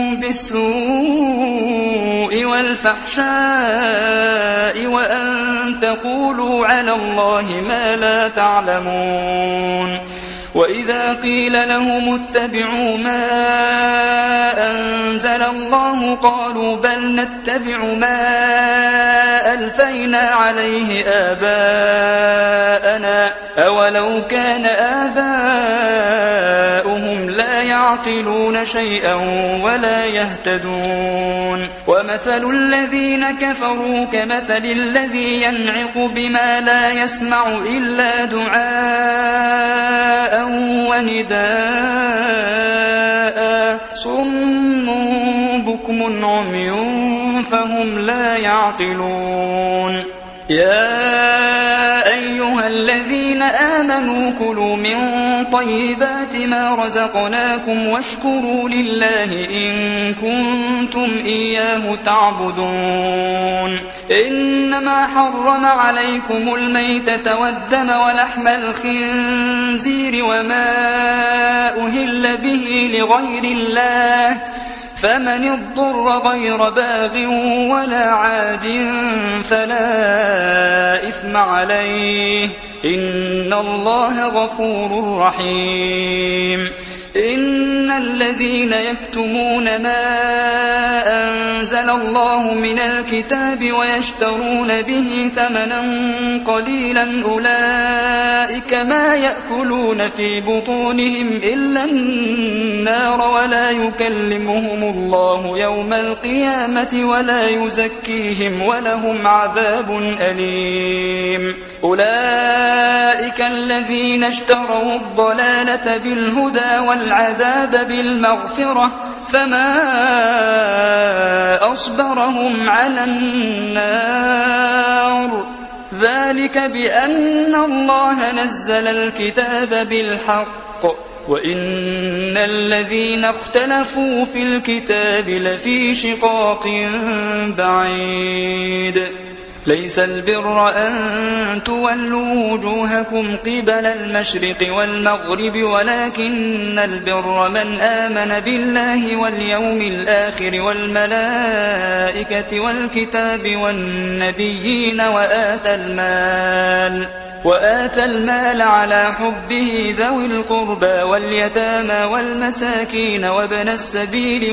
بالسوء والفحشاء وأن تقولوا على الله ما لا تعلمون. وإذا قيل لهم اتبعوا ما أنزل الله قالوا بل نتبع ما ألفينا عليه آباءنا أولو كان آباؤهم لا يعقلون شيئا ولا يهتدون. ومثل الذين كفروا كمثل الذي ينعق بما لا يسمع إلا دعاء ونداء صم بكم عمي فهم لا يعقلون. يا أيها الذين آمنوا كلوا من طيبات ما رزقناكم واشكروا لله إن كنتم إياه تعبدون. إنما حرم عليكم الميتة والدم ولحم الخنزير وما أهل به لغير الله فمن اضطر غير باغ ولا عاد فلا إثم عليه إن الله غفور رحيم إن الذين يكتمون ما أنزل الله من الكتاب ويشترون به ثمنا قليلا أولئك ما يأكلون في بطونهم إلا النار ولا يكلمهم الله يوم القيامة ولا يزكيهم ولهم عذاب أليم أولئك الذين اشتروا الضلالة بالهدى والعذاب بالمغفرة فما أصبرهم على النار ذلك بأن الله نزل الكتاب بالحق وإن الذين اختلفوا في الكتاب لفي شقاق بعيد ليس البر أن تولوا وجوهكم قبل المشرق والمغرب ولكن البر من آمن بالله واليوم الآخر والملائكة والكتاب والنبيين وآتى المال وآتى المال على حبه ذوي القربى واليتامى والمساكين وابن السبيل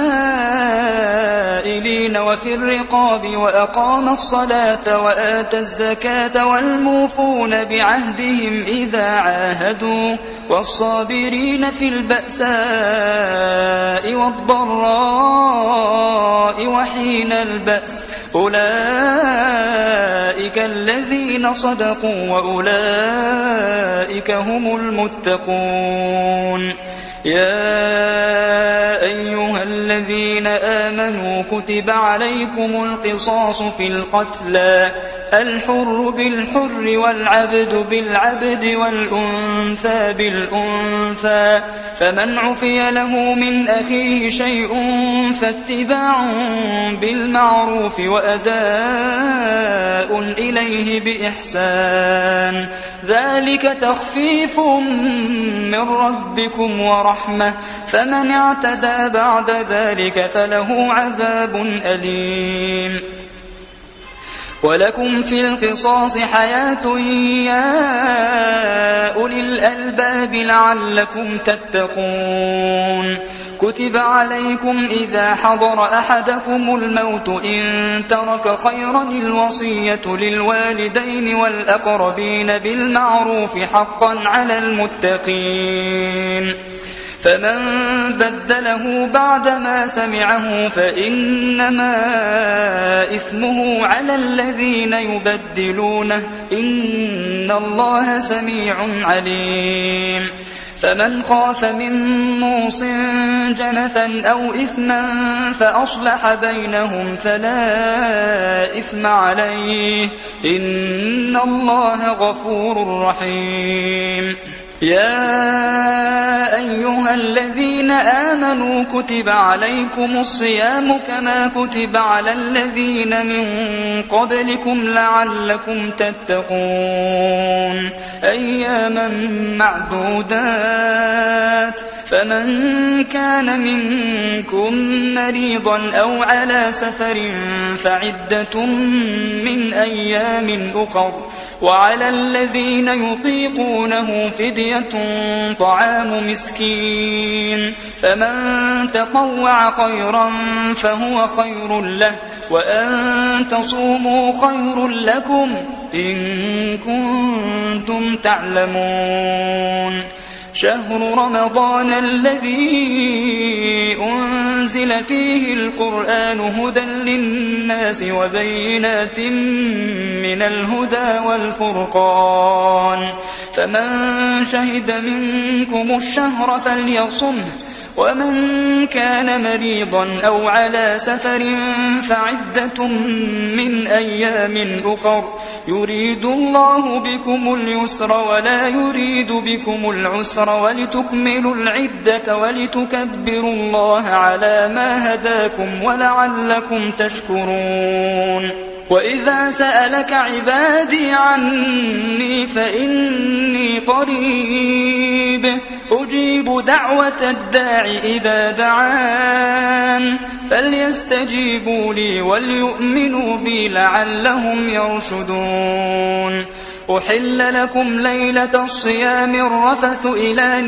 والسائلين وفي الرقاب وأقام الصلاة وآتى الزكاة والموفون بعهدهم إذا عاهدوا والصابرين في البأساء والضراء وحين البأس أولئك الذين صدقوا وأولئك هم المتقون يا أيها الذين آمنوا كتب عليكم القصاص في القتلى الحر بالحر والعبد بالعبد والأنثى بالأنثى فمن عفي له من أخيه شيء فاتباع بالمعروف وأداء إليه بإحسان ذلك تخفيف من ربكم ورحمة فمن اعتدى بعد ذلك فله عذاب أليم ولكم في القصاص حياة يا أولي الألباب لعلكم تتقون كتب عليكم إذا حضر أحدكم الموت إن ترك خيرا الوصية للوالدين والأقربين بالمعروف حقا على المتقين فمن بدله بعدما سمعه فإنما إثمه على الذين يبدلونه إن الله سميع عليم فمن خاف من موص جنفا أو إثما فأصلح بينهم فلا إثم عليه إن الله غفور رحيم يا أيها الذين آمنوا كتب عليكم الصيام كما كتب على الذين من قبلكم لعلكم تتقون أياما معدودات فمن كان منكم مريضا أو على سفر فعدة من أيام أخر وعلى الذين يطيقونه فدية طعام مسكين فمن تطوع خيرا فهو خير له وأن تصوموا خير لكم إن كنتم تعلمون شهر رمضان الذي أنزل فيه القرآن هدى للناس وبينات من الهدى والفرقان فمن شهد منكم الشهر فليصمه ومن كان مريضا أو على سفر فعدة من أيام أخر يريد الله بكم اليسر ولا يريد بكم العسر ولتكملوا العدة ولتكبروا الله على ما هداكم ولعلكم تشكرون وإذا سألك عبادي عني فإني قريب أجيب دعوة الداع إذا دعان فليستجيبوا لي وليؤمنوا بي لعلهم يرشدون أحل لكم ليلة الصيام الرفث إلى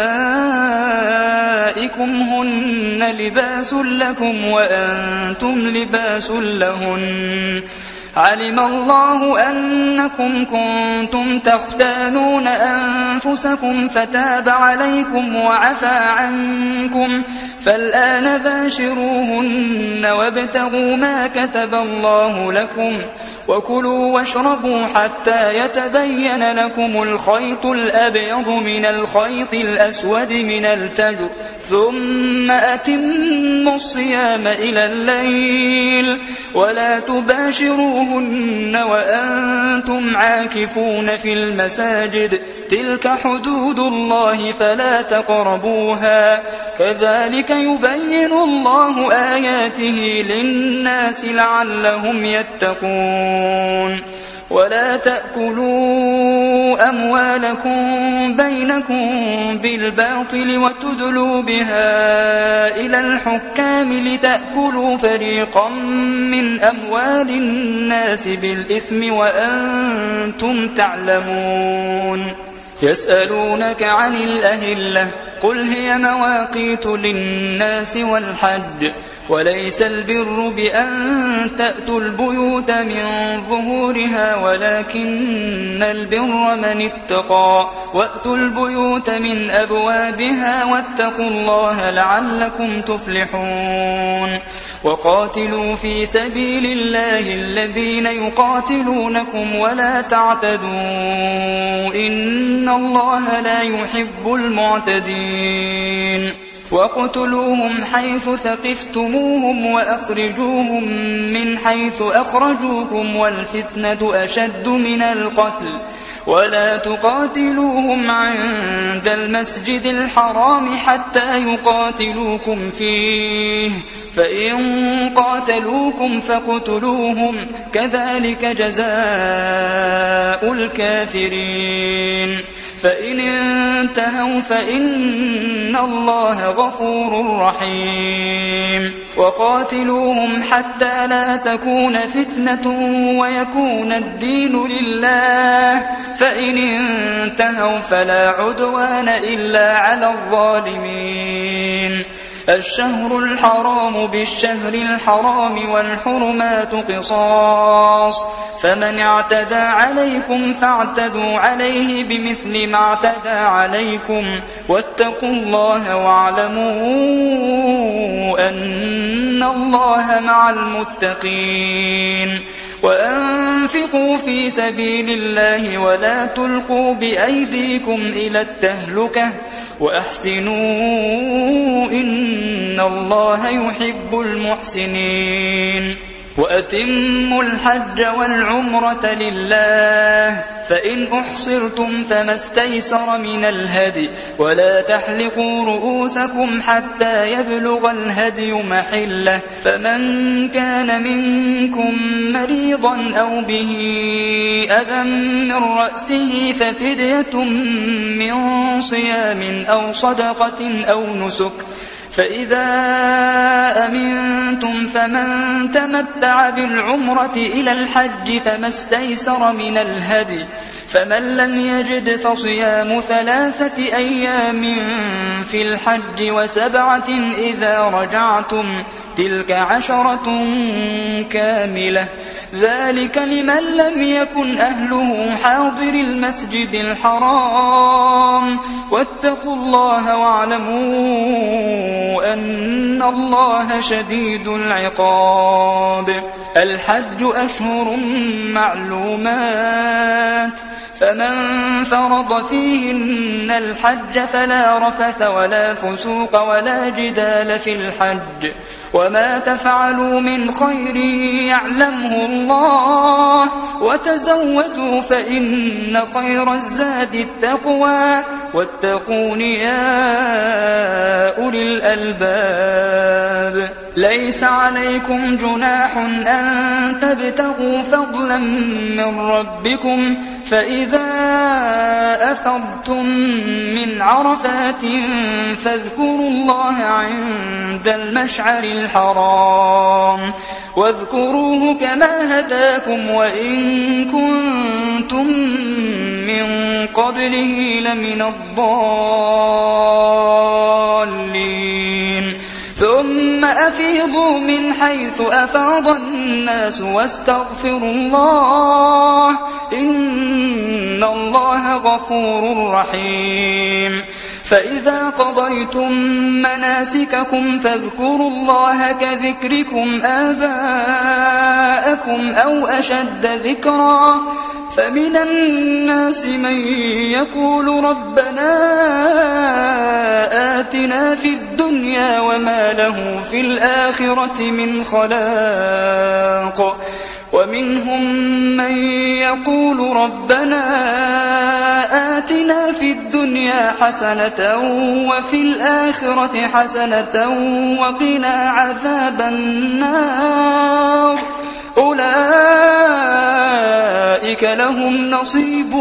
نسائكم هن لباس لكم وأنتم لباس لهن علم الله أنكم كنتم تختانون أنفسكم فتاب عليكم وعفى عنكم فالآن باشروهن وابتغوا ما كتب الله لكم وكلوا واشربوا حتى يتبين لكم الخيط الأبيض من الخيط الأسود من الفجر ثم أتموا الصيام إلى الليل ولا تباشروهن وأنتم عاكفون في المساجد تلك حدود الله فلا تقربوها كذلك يبين الله آياته للناس لعلهم يتقون ولا تأكلوا أموالكم بينكم بالباطل وتدلوا بها إلى الحكام لتأكلوا فريقا من أموال الناس بالإثم وأنتم تعلمون يسألونك عن الأهلة قل هي مواقيت للناس والحج وليس البر بأن تأتوا البيوت من ظهورها ولكن البر من اتقى وأتوا البيوت من أبوابها واتقوا الله لعلكم تفلحون وقاتلوا في سبيل الله الذين يقاتلونكم ولا تعتدوا إن الله لا يحب المعتدين واقتلوهم حيث ثقفتموهم وأخرجوهم من حيث أخرجوكم والفتنة أشد من القتل ولا تقاتلوهم عند المسجد الحرام حتى يقاتلوكم فيه فإن قاتلوكم فاقتلوهم كذلك جزاء الكافرين فإن انتهوا فإن الله غفور رحيم وقاتلوهم حتى لا تكون فتنة ويكون الدين لله فإن انتهوا فلا عدوان إلا على الظالمين الشهر الحرام بالشهر الحرام والحرمات قصاص فمن اعتدى عليكم فاعتدوا عليه بمثل ما اعتدى عليكم واتقوا الله واعلموا أن الله مع المتقين وأنفقوا في سبيل الله ولا تلقوا بأيديكم إلى التهلكة وأحسنوا إن الله يحب المحسنين وأتموا الحج والعمرة لله فإن أحصرتم فما استيسر من الهدي ولا تحلقوا رؤوسكم حتى يبلغ الهدي محله فمن كان منكم مريضا أو به أذى من رأسه ففدية من صيام أو صدقة أو نسك فإذا أمنتم فمن تمتع بالعمرة إلى الحج فما استيسر من الهدي فمن لم يجد فصيام ثلاثة أيام في الحج وسبعة إذا رجعتم تلك عشرة كاملة ذلك لمن لم يكن أهله حاضر المسجد الحرام واتقوا الله واعلموا أن الله شديد العقاب الحج أشهر معلومات فمن فرض فيهن الحج فلا رفث ولا فسوق ولا جدال في الحج وما تفعلوا من خير يعلمه الله وتزودوا فإن خير الزاد التقوى واتقون يا أولي الألباب ليس عليكم جناح أن تبتغوا فضلا من ربكم فإذا أفضتم من عرفات فاذكروا الله عند المشعر الحرام واذكروه كما هداكم وإن كنتم من قبله لمن الضالين ثم أفيضوا من حيث أفاض الناس واستغفروا الله إن الله غفور رحيم فإذا قضيتم مناسككم فاذكروا الله كذكركم آباءكم أو أشد ذكرا فمن الناس من يقول ربنا آتنا في الدنيا وما له في الآخرة من خلاق ومنهم من يقول ربنا آتنا في الدنيا حسنة وفي الآخرة حسنة وقنا عذاب النار أولئك لهم نصيب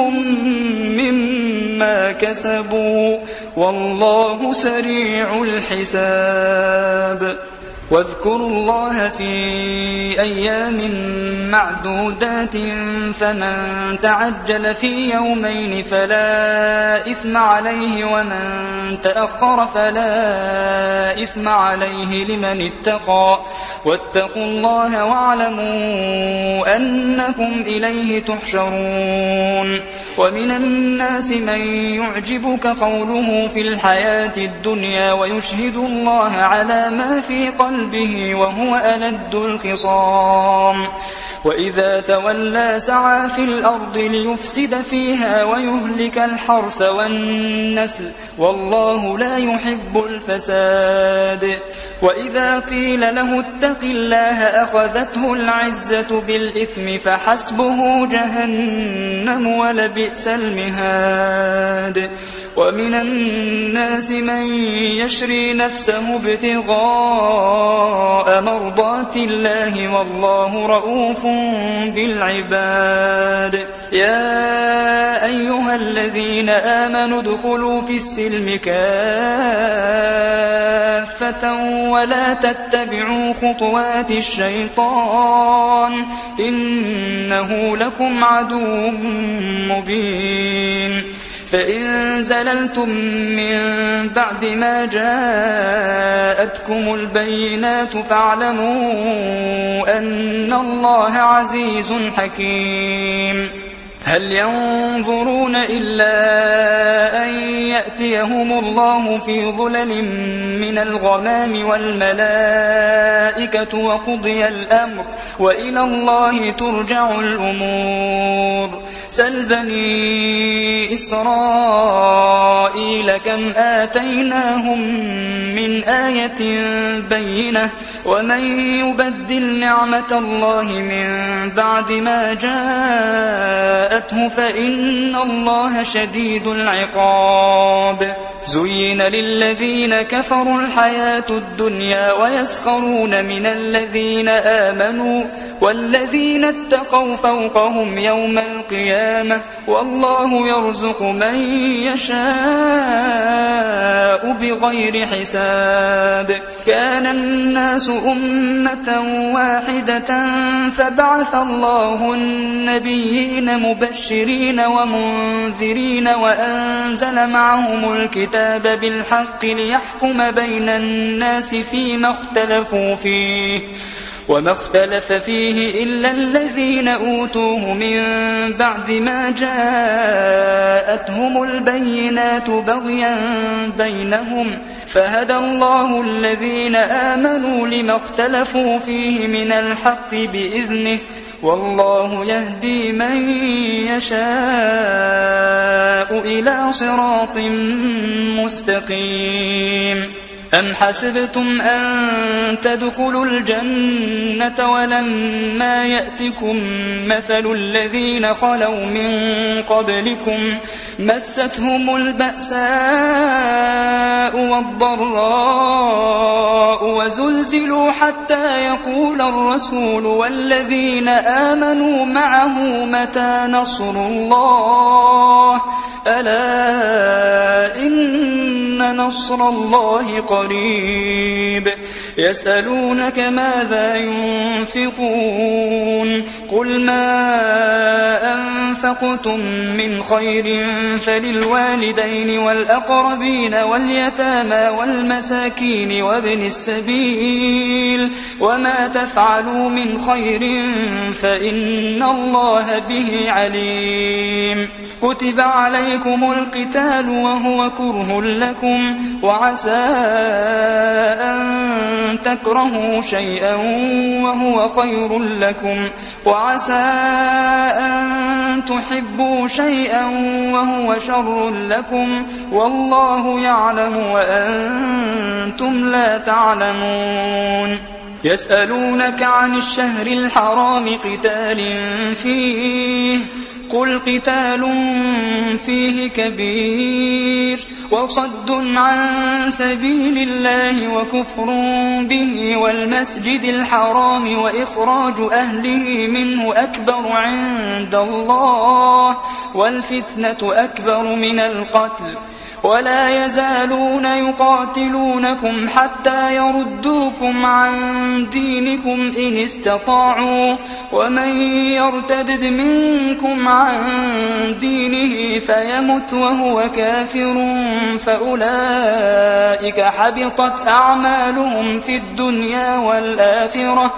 مما كسبوا والله سريع الحساب واذكروا الله في أيام معدودات فمن تعجل في يومين فلا إثم عليه ومن تأخر فلا إثم عليه لمن اتقى واتقوا الله واعلموا أنكم إليه تحشرون ومن الناس من يعجبك قوله في الحياة الدنيا ويشهد الله على ما في قلبه وهو ألد الخصام وإذا تولى سعى في الأرض ليفسد فيها ويهلك الحرث والنسل والله لا يحب الفساد وإذا قيل له اتق الله أخذته العزة بالإثم فحسبه جهنم ولبئس المهاد ومن الناس من يشري نفسه ابتغاء مرضات الله والله رؤوف بالعباد يا أيها الذين آمنوا ادخلوا في السلم كافة ولا تتبعوا خطوات الشيطان إنه لكم عدو مبين فإن زللتم من بعد ما جاءتكم البينات فاعلموا أن الله عزيز حكيم هل ينظرون إلا أن يأتيهم الله في ظلل من الغمام والملائكة وقضي الأمر وإلى الله ترجع الأمور سل بني إسرائيل كم آتيناهم من آية بينة ومن يبدل نعمة الله من بعد ما جاءته فإن الله شديد العقاب زين للذين كفروا الحياة الدنيا ويسخرون من الذين آمنوا والذين اتقوا فوقهم يوم القيامة والله يرزق من يشاء بغير حساب كان الناس أمة واحدة فبعث الله النبيين مبشرين ومنذرين وأنزل معهم الكتاب بالحق ليحكم بين الناس فيما اختلفوا فيه وما اختلف فيه إلا الذين أوتوه من بعد ما جاءتهم البينات بغيا بينهم فهدى الله الذين آمنوا لما اختلفوا فيه من الحق بإذنه والله يهدي من يشاء إلى صراط مستقيم أم حسبتم أن تدخلوا الجنة ولما يأتكم مثل الذين خلوا من قبلكم مستهم البأساء والضراء وزلزلوا حتى يقول الرسول والذين آمنوا معه متى نصر الله ألا إن نصر الله قريب يسألونك ماذا ينفقون قل ما أنفقتم من خير فللوالدين والأقربين واليتامى والمساكين وابن السبيل وما تفعلوا من خير فإن الله به عليم كتب عليكم القتال وهو كره لكم وعسى أن تكرهوا شيئا وهو خير لكم وعسى أن تحبوا شيئا وهو شر لكم والله يعلم وأنتم لا تعلمون يسألونك عن الشهر الحرام قتال فيه قل قتال فيه كبير وصد عن سبيل الله وكفر به والمسجد الحرام وإخراج أهله منه أكبر عند الله والفتنة أكبر من القتل ولا يزالون يقاتلونكم حتى يردوكم عن دينكم إن استطاعوا ومن يرتد منكم عن دينه فيمت وهو كافر فأولئك حبطت أعمالهم في الدنيا والآخرة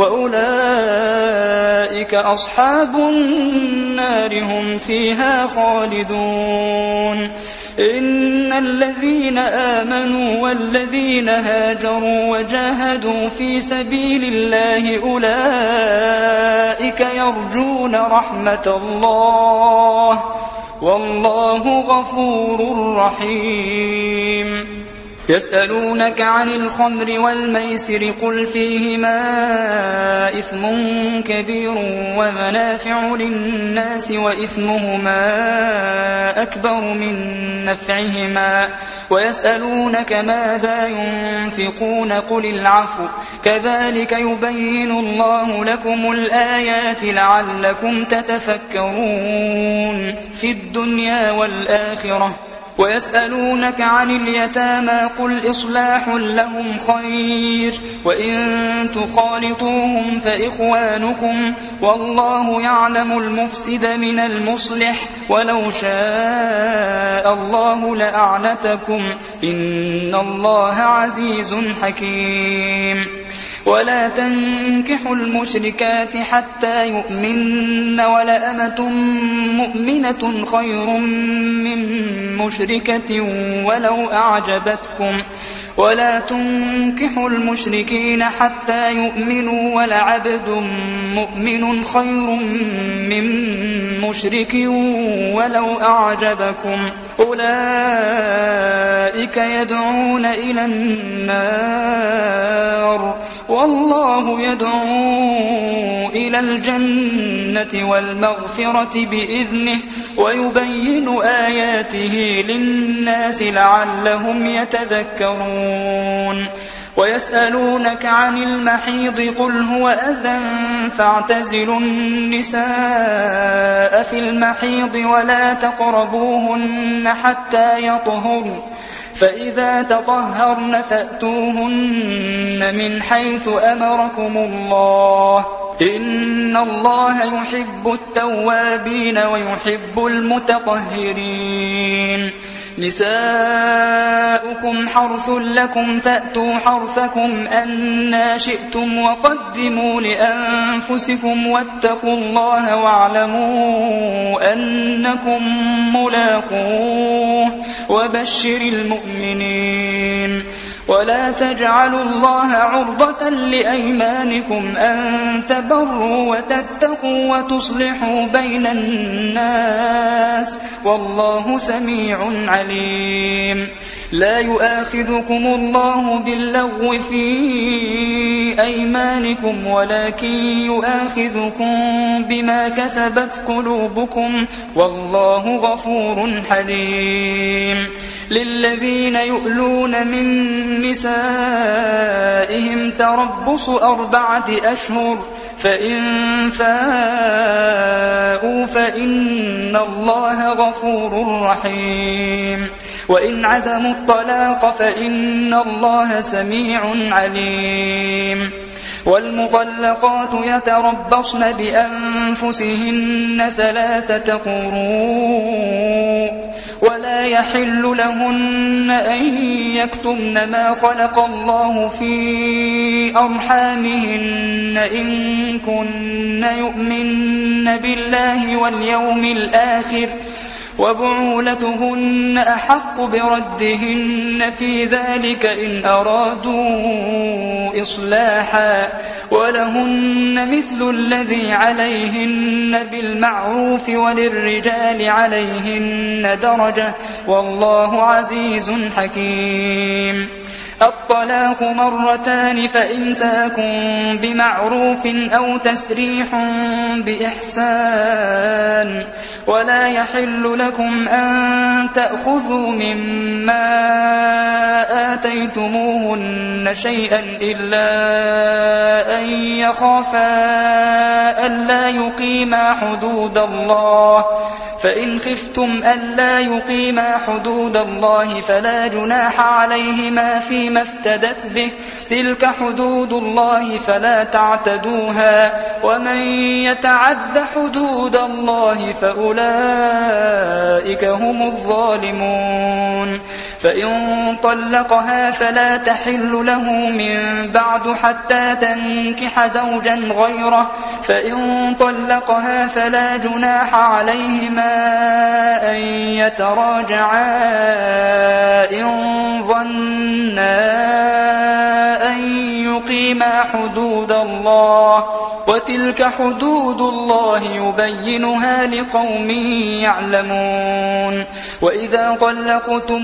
وأولئك أصحاب النار هم فيها خالدون إن الذين آمنوا والذين هاجروا وجاهدوا في سبيل الله أولئك يرجون رحمة الله والله غفور رحيم يسألونك عن الخمر والميسر قل فيهما إثم كبير ومنافع للناس وإثمهما أكبر من نفعهما ويسألونك ماذا ينفقون قل العفو كذلك يبين الله لكم الآيات لعلكم تتفكرون في الدنيا والآخرة ويسألونك عن اليتامى قل إصلاح لهم خير وإن تخالطوهم فإخوانكم والله يعلم المفسد من المصلح ولو شاء الله لأعنتكم إن الله عزيز حكيم ولا تنكحوا المشركات حتى يؤمن ولأمة مؤمنة خير من مشركة ولو أعجبتكم ولا تنكحوا المشركين حتى يؤمنوا ولعبد مؤمن خير من مشرك ولو أعجبكم أولئك يدعون إلى النار والله يدعو إلى الجنة والمغفرة بإذنه ويبين آياته للناس لعلهم يتذكرون ويسألونك عن المحيض قل هو أذى فاعتزلوا النساء في المحيض ولا تقربوهن حتى يطهرن فإذا تطهرن فأتوهن من حيث أمركم الله إن الله يحب التوابين ويحب المتطهرين نساؤكم حرث لكم فأتوا حرثكم أنى شئتم وقدموا لأنفسكم واتقوا الله واعلموا أنكم ملاقوه وبشر المؤمنين ولا تجعلوا الله عرضة لأيمانكم أن تبروا وتتقوا وتصلحوا بين الناس والله سميع عليم. لا يؤاخذكم الله باللغو في أيمانكم ولكن يؤاخذكم بما كسبت قلوبكم والله غفور حليم. للذين يؤلون من نسائهم تربص أربعة أشهر فإن فاءوا فإن الله غفور رحيم. وإن عزموا الطلاق فإن الله سميع عليم. والمطلقات يتربصن بأنفسهن ثلاثة قروء ولا يحل لهن أن يكتمن ما خلق الله في أرحامهن إن كن يؤمن بالله واليوم الآخر وبعولتهن أحق بردهن في ذلك إن أرادوا إصلاحا ولهن مثل الذي عليهن بالمعروف وللرجال عليهن درجة والله عزيز حكيم. الطلاق مرتان فإمساك بمعروف أو تسريح بإحسان ولا يحل لكم أن تأخذوا مما آتيتموهن شيئا إلا أن يخافا ألا يقيما حدود الله فإن خفتم ألا يقيما حدود الله فلا جناح عليهما فيما افتدت به تلك حدود الله فلا تعتدوها ومن يتعد حدود الله فأولئك هم الظالمون. فإن طلقها فلا تحل له من بعد حتى تنكح زوجا غيره فإن طلقها فلا جناح عليهما أن يتراجعا إن ظنا أن يقيما حدود الله وتلك حدود الله يبينها لقوم يعلمون. وإذا طلقتم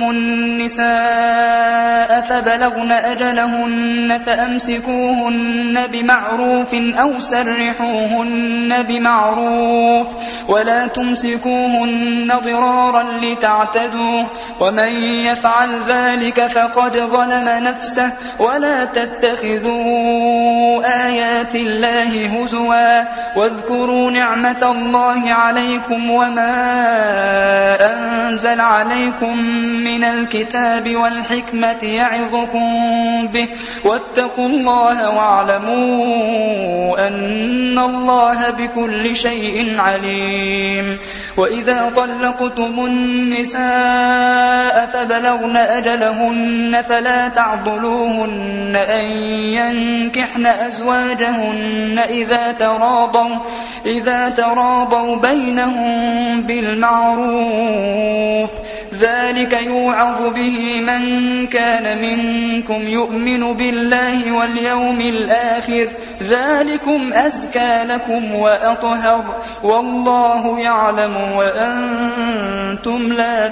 النساء فبلغن أجلهن فأمسكوهن بمعروف أو سرحوهن بمعروف ولا تمسكوهن ضرارا لتعتدوا ومن يفعل ذلك فقد ظلم نفسه ولا تتخذوا آيات الله هزوا واذكروا نعمة الله عليكم وما أنزل عليكم من الكتاب والحكمة يعظكم به واتقوا الله واعلموا أن الله بكل شيء عليم. وإذا طلقتم النساء فبلغن أجلهن فلا تعضلوهن أن ينكحن أزواجهن إذا تراضوا, إذا تراضوا بينهم بالمعروف ذلك يوعظ به من كان منكم يؤمن بالله واليوم الآخر ذلكم أزكى لكم وأطهر والله يعلم وأنتم لا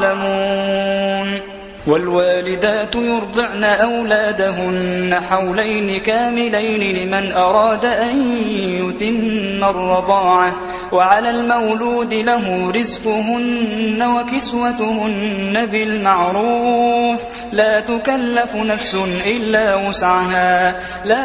تعلمون. والوالدات يرضعن أولادهن حولين كاملين لمن أراد أن يتم الرضاعة وعلى المولود له رزقهن وكسوتهن بالمعروف لا تكلف نفس إلا وسعها لا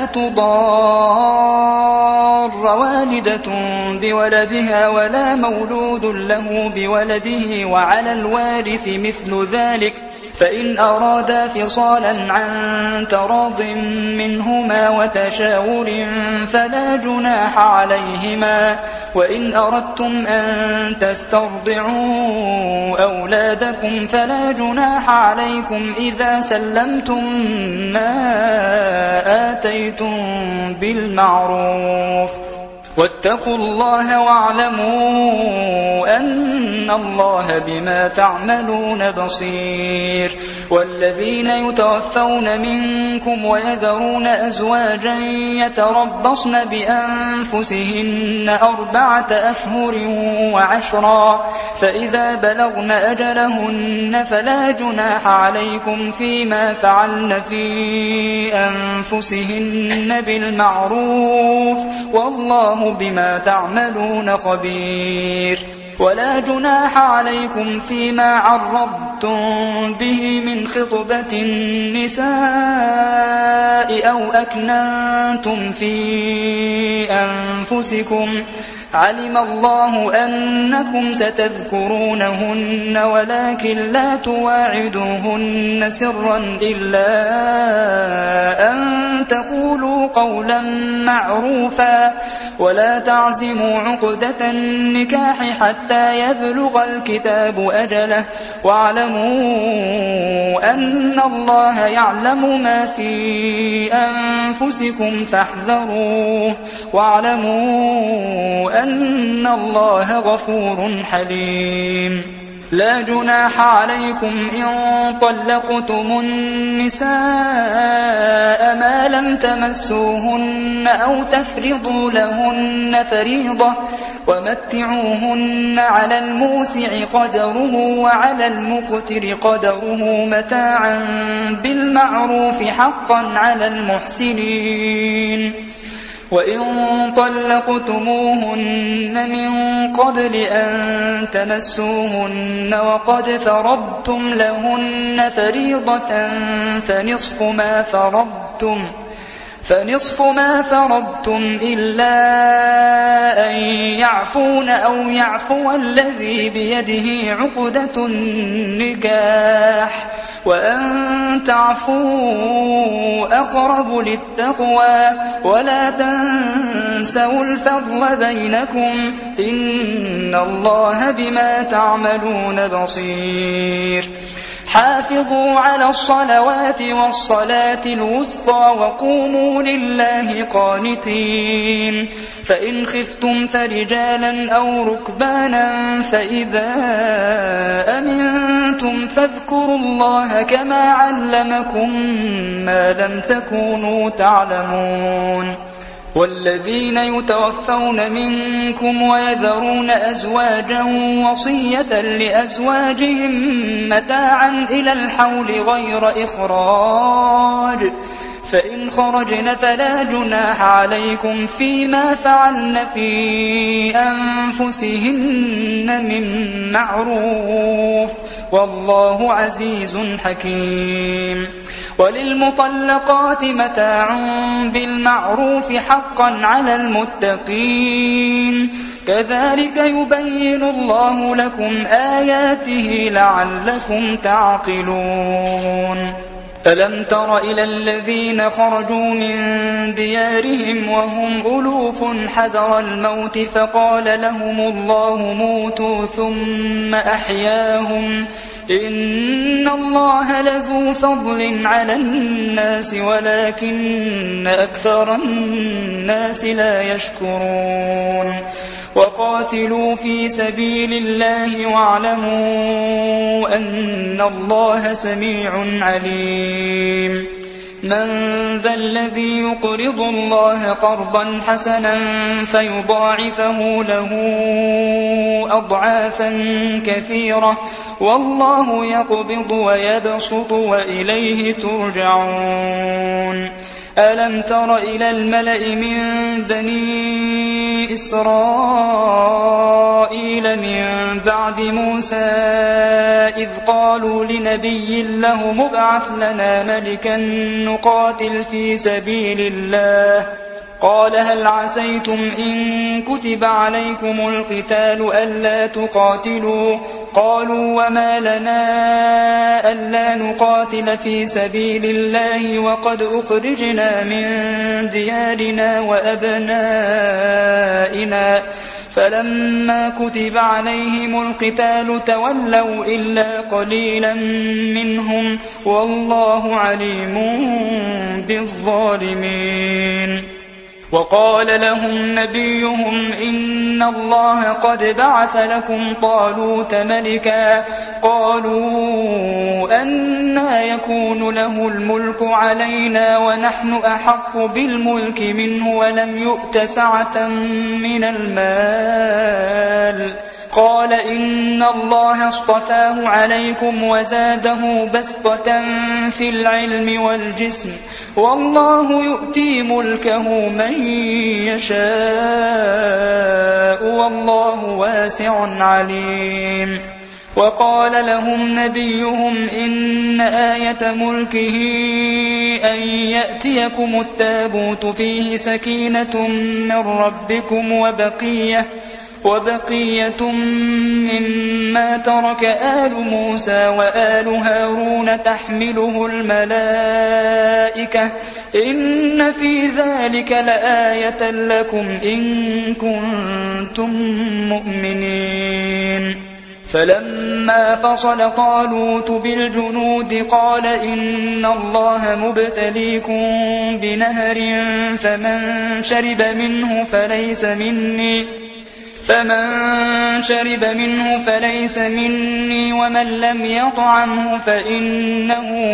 تضار والدة بولدها ولا مولود له بولده وعلى الوارث مثل ذلك فإن أرادا فصالا عن تراض منهما وتشاور فلا جناح عليهما. وإن أردتم أن تسترضعوا أولادكم فلا جناح عليكم إذا سلمتم ما آتيتم بالمعروف واتقوا الله واعلموا أن الله بما تعملون بصير. والذين يتوفون منكم ويذرون أزواجا يتربصن بأنفسهن أربعة أشهر وعشرا، فإذا بلغن أجلهن فلا جناح عليكم فيما فعلن في أنفسهن بالمعروف، والله بما تعملون خبير. ولا جناح عليكم فيما عرضتم به من خطبة النساء أو أكننتم في أنفسكم، علم الله أنكم ستذكرونهن ولكن لا تواعدوهن سرا إلا أن تقولوا قولا معروفا، ولا تعزموا عقدة النكاح حتى يبلغ الكتاب أجله، واعلموا أن الله يعلم ما في أنفسكم فاحذروه، واعلموا أن الله غفور حليم. لا جناح عليكم إن طلقتم النساء ما لم تمسوهن أو تفرضوا لهن فريضة، ومتعوهن على الموسع قدره وعلى المقتر قدره متاعا بالمعروف حقا على المحسنين. وإن طلقتموهن من قبل أن تمسوهن وقد فرضتم لهن فريضة فنصف ما فرضتم فنصف ما فرضتم إلا أن يعفون أو يعفو الذي بيده عقدة النكاح، وأن تعفوا أقرب للتقوى، ولا تنسوا الفضل بينكم، إن الله بما تعملون بصير. حافظوا على الصلوات والصلاة الوسطى وقوموا لله قانتين. فإن خفتم فرجالا أو ركبانا فإذا أمنتم فاذكروا الله كما علمكم ما لم تكونوا تعلمون. والذين يتوفون منكم ويذرون أزواجا وصية لأزواجهم متاعا إلى الحول غير إخراج، فإن خرجن فلا جناح عليكم فيما فعلن في أنفسهن من معروف، والله عزيز حكيم. وللمطلقات متاع بالمعروف حقا على المتقين، كذلك يبين الله لكم آياته لعلكم تعقلون. ألم تر إلى الذين خرجوا من ديارهم وهم ألوف حذر الموت فقال لهم الله موتوا ثم أحياهم، إن الله لذو فضل على الناس ولكن أكثر الناس لا يشكرون. وقاتلوا في سبيل الله واعلموا أن الله سميع عليم. من ذا الذي يقرض الله قرضا حسنا فيضاعفه له أضعافا كثيرة، والله يقبض ويبسط وإليه ترجعون. ألم تر إلى الملأ من بني إسرائيل من بعد موسى إذ قالوا لنبي له مبعث لنا ملكا نقاتل في سبيل الله، قال هل عسيتم إن كتب عليكم القتال ألا تقاتلوا؟ قالوا وما لنا ألا نقاتل في سبيل الله وقد أخرجنا من ديارنا وأبنائنا، فلما كتب عليهم القتال تولوا إلا قليلا منهم، والله عليم بالظالمين. وقال لهم نبيهم إن الله قد بعث لكم طالوت ملكا قالوا أنى يكون له الملك علينا ونحن أحق بالملك منه ولم يؤت سعة من المال قال إن الله اصطفاه عليكم وزاده بسطة في العلم والجسم والله يؤتي ملكه من يشاء والله واسع عليم. وقال لهم نبيهم إن آية ملكه أن يأتيكم التابوت فيه سكينة من ربكم وبقية وبقية مما ترك آل موسى وآل هارون تحمله الملائكة إن في ذلك لآية لكم إن كنتم مؤمنين. فلما فصل طالوت بالجنود قال إن الله مبتليكم بنهر فمن شرب منه فليس مني فمن شرب منه فليس مني ومن لم يطعمه فإنه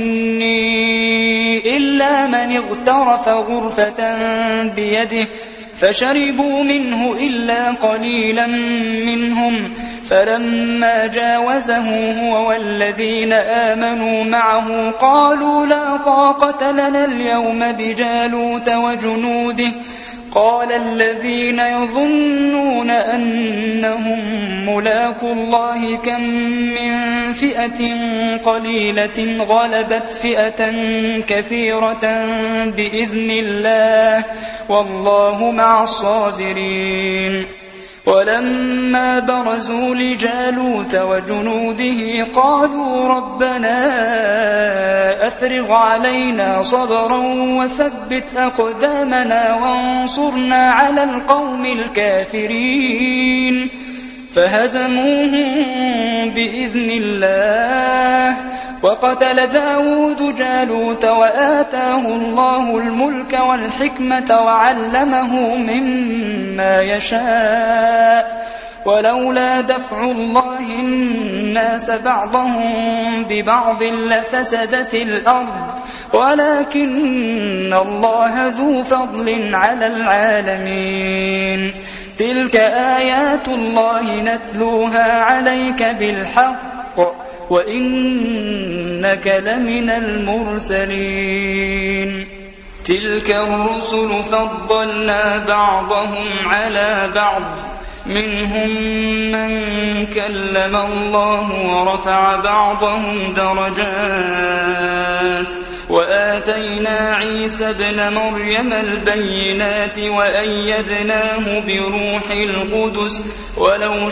مني إلا من اغترف غرفة بيده فشربوا منه إلا قليلا منهم فلما جاوزه هو والذين آمنوا معه قالوا لا طاقة لنا اليوم بجالوت وجنوده قال الذين يظنون أنهم ملاقو الله كم من فئة قليلة غلبت فئة كثيرة بإذن الله والله مع الصابرين. ولما برزوا لجالوت وجنوده قالوا ربنا أفرغ علينا صبرا وثبت أقدامنا وانصرنا على القوم الكافرين فهزموهم بإذن الله. وقتل داود جالوت وآتاه الله الملك والحكمة وعلمه مما يشاء ولولا دفع الله الناس بعضهم ببعض لفسدت الأرض ولكن الله ذو فضل على العالمين. تلك آيات الله نتلوها عليك بالحق وإنك لمن المرسلين. تلك الرسل فضلنا بعضهم على بعض منهم من كلم الله ورفع بعضهم درجات وآتينا عيسى ابن مريم البينات وأيدناه بروح القدس ولو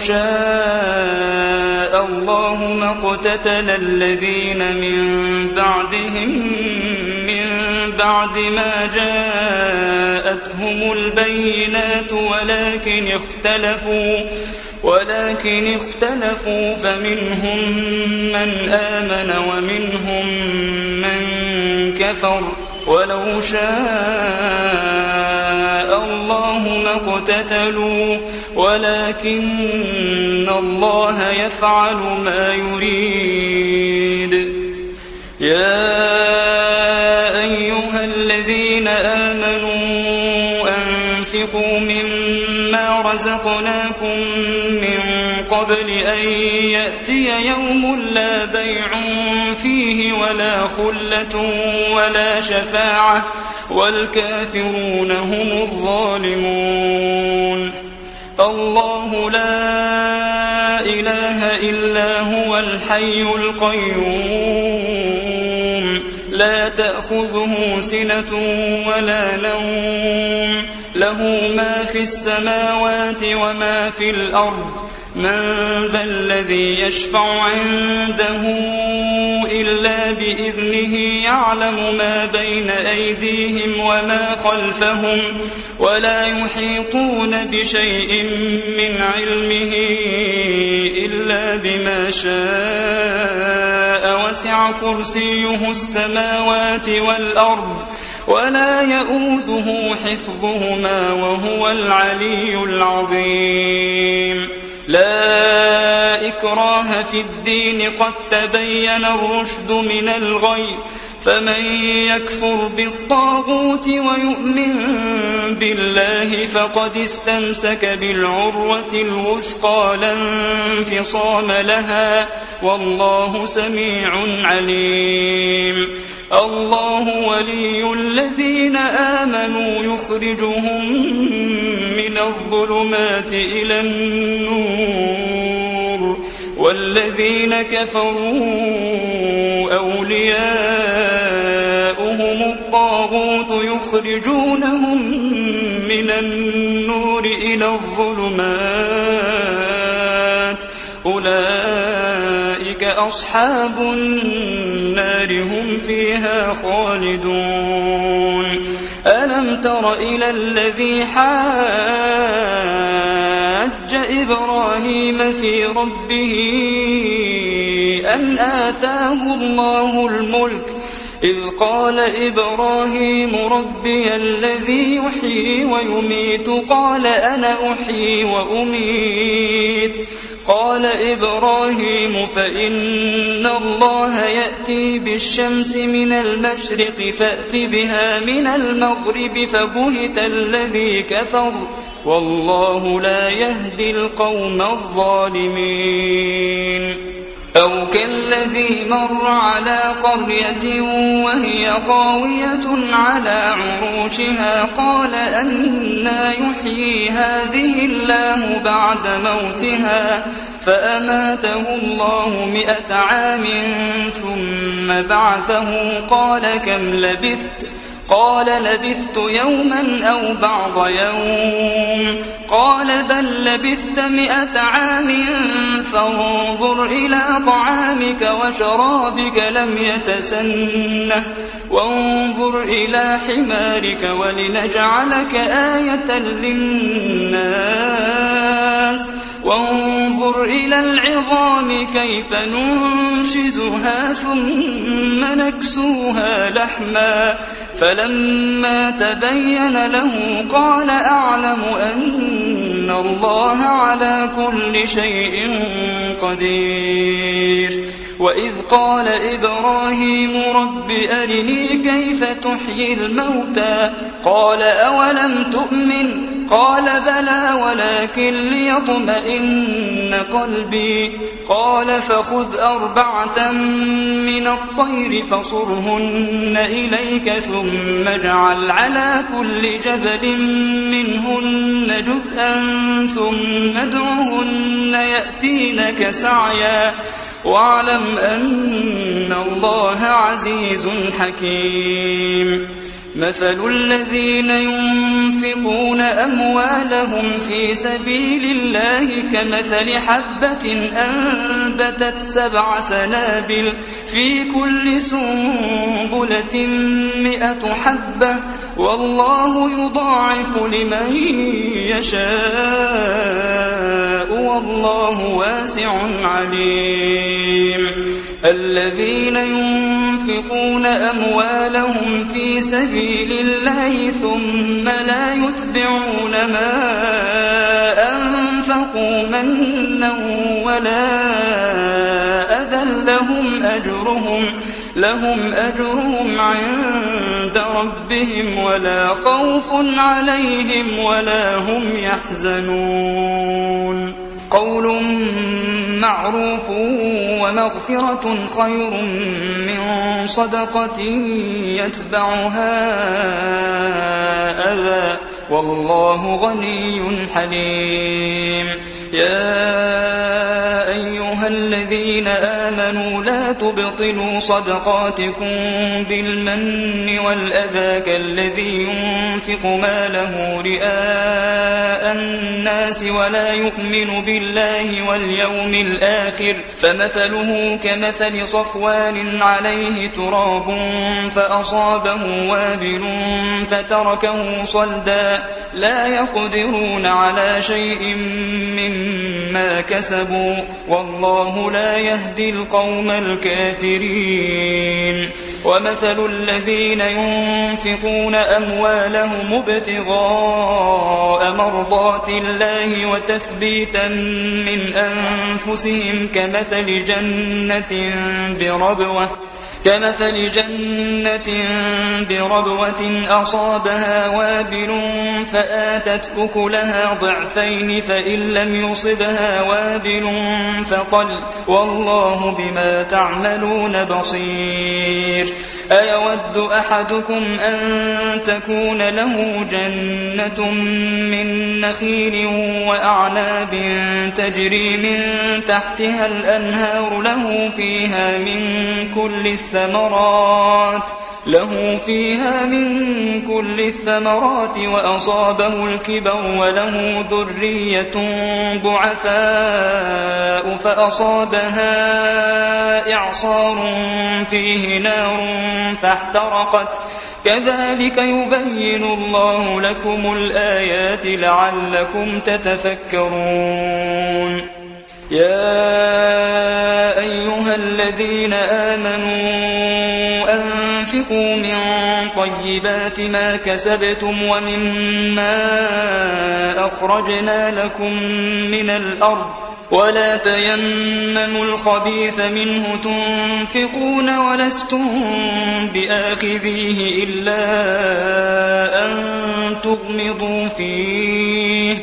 شاء الله ما اقتتل الذين من بعدهم من بعد ما جاءتهم البينات ولكن اختلفوا ولكن اختلفوا فمنهم من آمن ومنهم من كفر ولو شاء الله ما اقتتلوا ولكن الله يفعل ما يريد. يا أيها الذين آمنوا أنفقوا مما رزقناكم من قبل أن يأتي يوم لا بيع فيه ولا خلة ولا شفاعة والكافرون هم الظالمون. الله لا إله إلا هو الحي القيوم لا تأخذه سنة ولا نوم له ما في السماوات وما في الأرض من ذا الذي يشفع عنده إلا بإذنه يعلم ما بين أيديهم وما خلفهم ولا يحيطون بشيء من علمه إلا بما شاء وسع كرسيه السماوات والأرض ولا يؤوده حفظهما وهو العلي العظيم. لا إكراه في الدين قد تبين الرشد من الغي، فمن يكفر بالطاغوت ويؤمن بالله فقد استمسك بالعروة الوثقى لا انفصام لها، والله سميع عليم. الله ولي الذين آمنوا يخرجهم من الظلمات إلى النور، والذين كفروا أولياؤهم الطاغوت يخرجونهم من النور إلى الظلمات، أولئك أصحاب النار هم فيها خالدون. ألم تر إلى الذي حاج إبراهيم في ربه أن آتاه الله الملك، إذ قال إبراهيم ربي الذي يحيي ويميت، قال أنا أحيي وأميت. قال إبراهيم فإن الله يأتي بالشمس من المشرق فأت بها من المغرب، فبهت الذي كفر والله لا يهدي القوم الظالمين. أو كالذي مر على قرية وهي خاوية على عروشها، قال أنى يحيي هذه الله بعد موتها، فأماته الله مئة عام ثم بعثه، قال كم لبثت؟ قال لبثت يوما أو بعض يوم، قال بل لبثت مئة عام فانظر إلى طعامك وشرابك لم يتسنه، وانظر إلى حمارك ولنجعلك آية للناس، وانظر إلى العظام كيف ننشزها ثم نكسوها لحما، فلما تبين له قال أعلم أن الله على كل شيء قدير. وإذ قال إبراهيم رب أرني كيف تحيي الموتى، قال أولم تؤمن؟ قال بلى ولكن ليطمئن قلبي، قال فخذ أربعة من الطير فصرهن إليك ثم اجعل على كل جبل منهن جزءا ثم ادعهن يأتينك سعيا، واعلم أن الله عزيز حكيم. مثل الذين ينفقون أموالهم في سبيل الله كمثل حبة أنبتت سبع سنابل في كل سنبلة مئة حبة، والله يضاعف لمن يشاء والله واسع عليم. الذين ينفقون أموالهم في سبيل الله ثم لا يتبعون ما أنفقوا منا ولا أذى لهم أجرهم لهم أجرهم عند ربهم ولا خوف عليهم ولا هم يحزنون. قول معروف ومغفرة خير من صدقة يتبعها أذى، والله غني حليم. يا أيها الذين آمنوا لا تبطلوا صدقاتكم بالمن والأذى كالذي ينفق ماله رئاء الناس ولا يؤمن بالله واليوم الآخر، فمثله كمثل صفوان عليه تراب فأصابه وابل فتركه صلدا، لا يقدرون على شيء مما كسبوا والله والله لا يهدي القوم الكافرين. ومثل الذين ينفقون أموالهم ابتغاء مرضات الله وتثبيتا من أنفسهم كمثل جنة بربوة كمثل جنة بربوة أصابها وابل فآتت أكلها ضعفين فإن لم يصبها وابل فطل والله بما تعملون بصير. أيود أحدكم أن تكون له جنة من نخيل وأعناب تجري من تحتها الأنهار له فيها من كل الثمرات له فيها من كل الثمرات وأصابه الكبر وله ذرية ضعفاء فأصابها إعصار فيه نار فاحترقت كذلك يبين الله لكم الآيات لعلكم تتفكرون. يا أيها الذين آمنوا أنفقوا من طيبات ما كسبتم ومما أخرجنا لكم من الأرض ولا تيمموا الخبيث منه تنفقون ولستم بآخذيه إلا أن تغمضوا فيه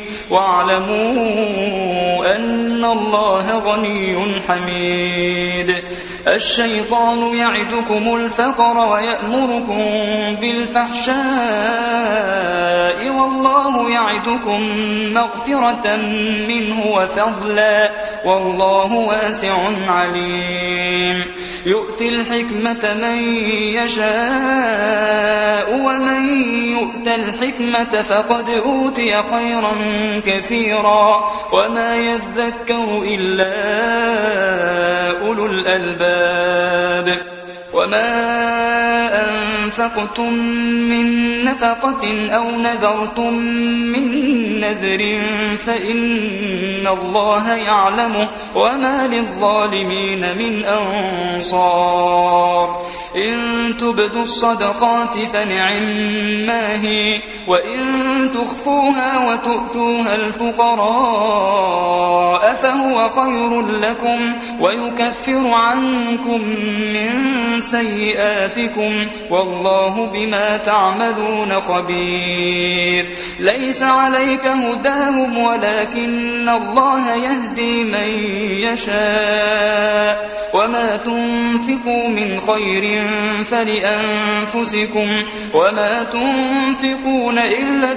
واعلموا أن الله غني حميد. الشيطان يعدكم الفقر ويأمركم بالفحشاء والله يعدكم مغفرة منه وفضلا والله واسع عليم. يؤتي الحكمة من يشاء ومن يؤت الحكمة فقد أوتي خيرا كثيرا وما يذكر إلا أولو الألباب. وما أنفقتم من نفقة أو نذرتم من نذر فإن الله يعلمه وما للظالمين من أنصار. إن تبدوا الصدقات فنعما هي وإن تخفوها وتؤتوها الفقراء فهو خير لكم ويكفر عنكم من سيئاتكم والله بما تعملون خبير. ليس عليك هداهم ولكن الله يهدي من يشاء وما تنفقوا من خير فلأنفسكم وما تنفقون إلا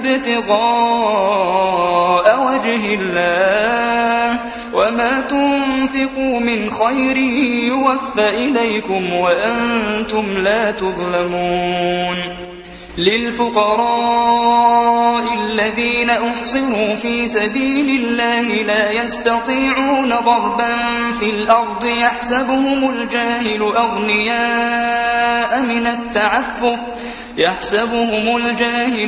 ابتغاء وجه الله وما تنفقوا من خير يوفى إليكم وأنتم لا تظلمون. للفقراء الذين أحصروا في سبيل الله لا يستطيعون ضربا في الأرض يحسبهم الجاهل أغنياء من التعفف يحسبهم الجاهل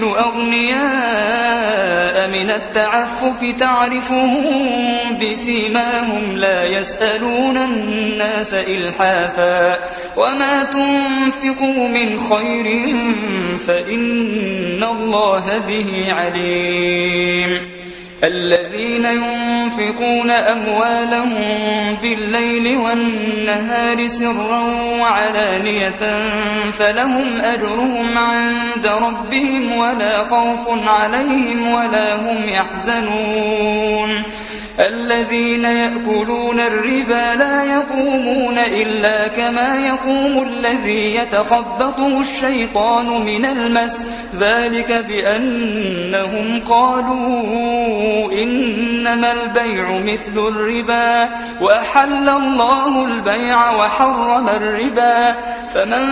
أغنياء من التعفف تعرفهم بسيماهم لا يسألون الناس إلحافا وما تنفقوا من خير فإن الله به عليم. الذين ينفقون أموالهم بالليل والنهار سرا وعلانية فلهم أجرهم عند ربهم ولا خوف عليهم ولا هم يحزنون. الذين يأكلون الربا لا يقومون إلا كما يقوم الذي يتخبطه الشيطان من المس ذلك بأنهم قالوا إنما البيع مثل الربا وأحل الله البيع وحرم الربا فمن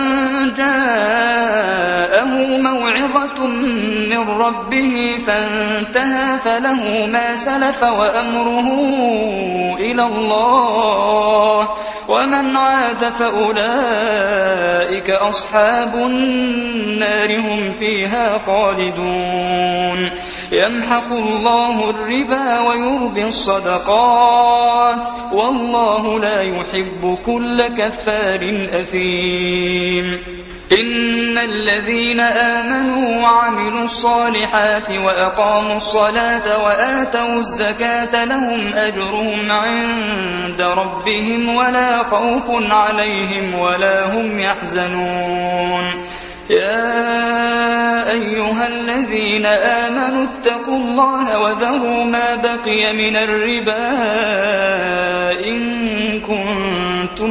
جاءه موعظة من ربه فانتهى فله ما سلف وأمره إلى الله ومن عاد فأولئك أصحاب النار هم فيها خالدون. يمحق الله الربا ويربي الصدقات والله لا يحب كل كفار أثيم. إن الذين آمنوا وعملوا الصالحات وأقاموا الصلاة وآتوا الزكاة لهم أجرهم عند ربهم ولا خوف عليهم ولا هم يحزنون. يا أيها الذين آمنوا اتقوا الله وذروا ما بقي من الربا إن كنتم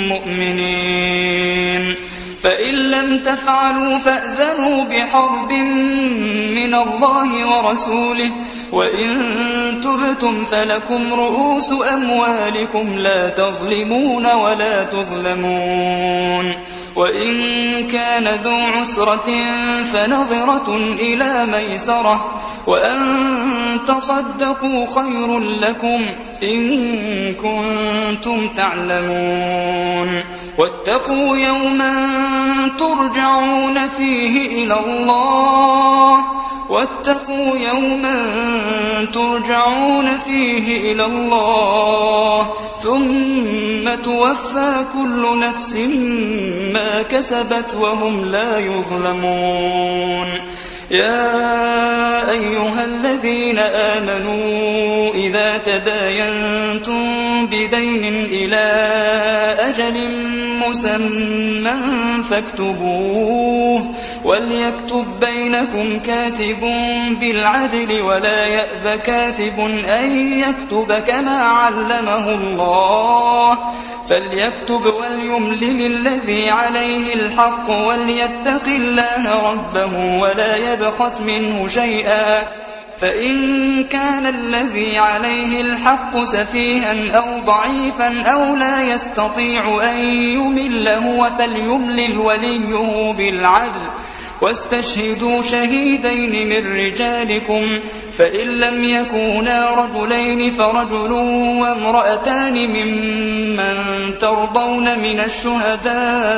مؤمنين، فإن لم تفعلوا فأذنوا بحرب من الله ورسوله، وإن تبتم فلكم رؤوس أموالكم لا تظلمون ولا تظلمون. وإن كان ذو عسرة فنظرة إلى ميسرة، وأن تصدقوا خير لكم إن كنتم تعلمون. واتقوا يوما ترجعون فيه إلى الله واتقوا يوما ترجعون فيه إلى الله ثم توفى كل نفس ما كسبت وهم لا يظلمون. يا أيها الذين آمنوا إذا تداينتم بدين إلى أجل مسمى فاكتبوه، وليكتب بينكم كاتب بالعدل ولا يأب كاتب أن يكتب كما علمه الله، فليكتب وليملل الذي عليه الحق وليتق الله ربه ولا يبخس منه شيئا، فإن كان الذي عليه الحق سفيها أو ضعيفا أو لا يستطيع أن يمل هو فليملل وليه بالعدل، واستشهدوا شهيدين من رجالكم، فإن لم يكونا رجلين فرجل وامرأتان ممن ترضون من الشهداء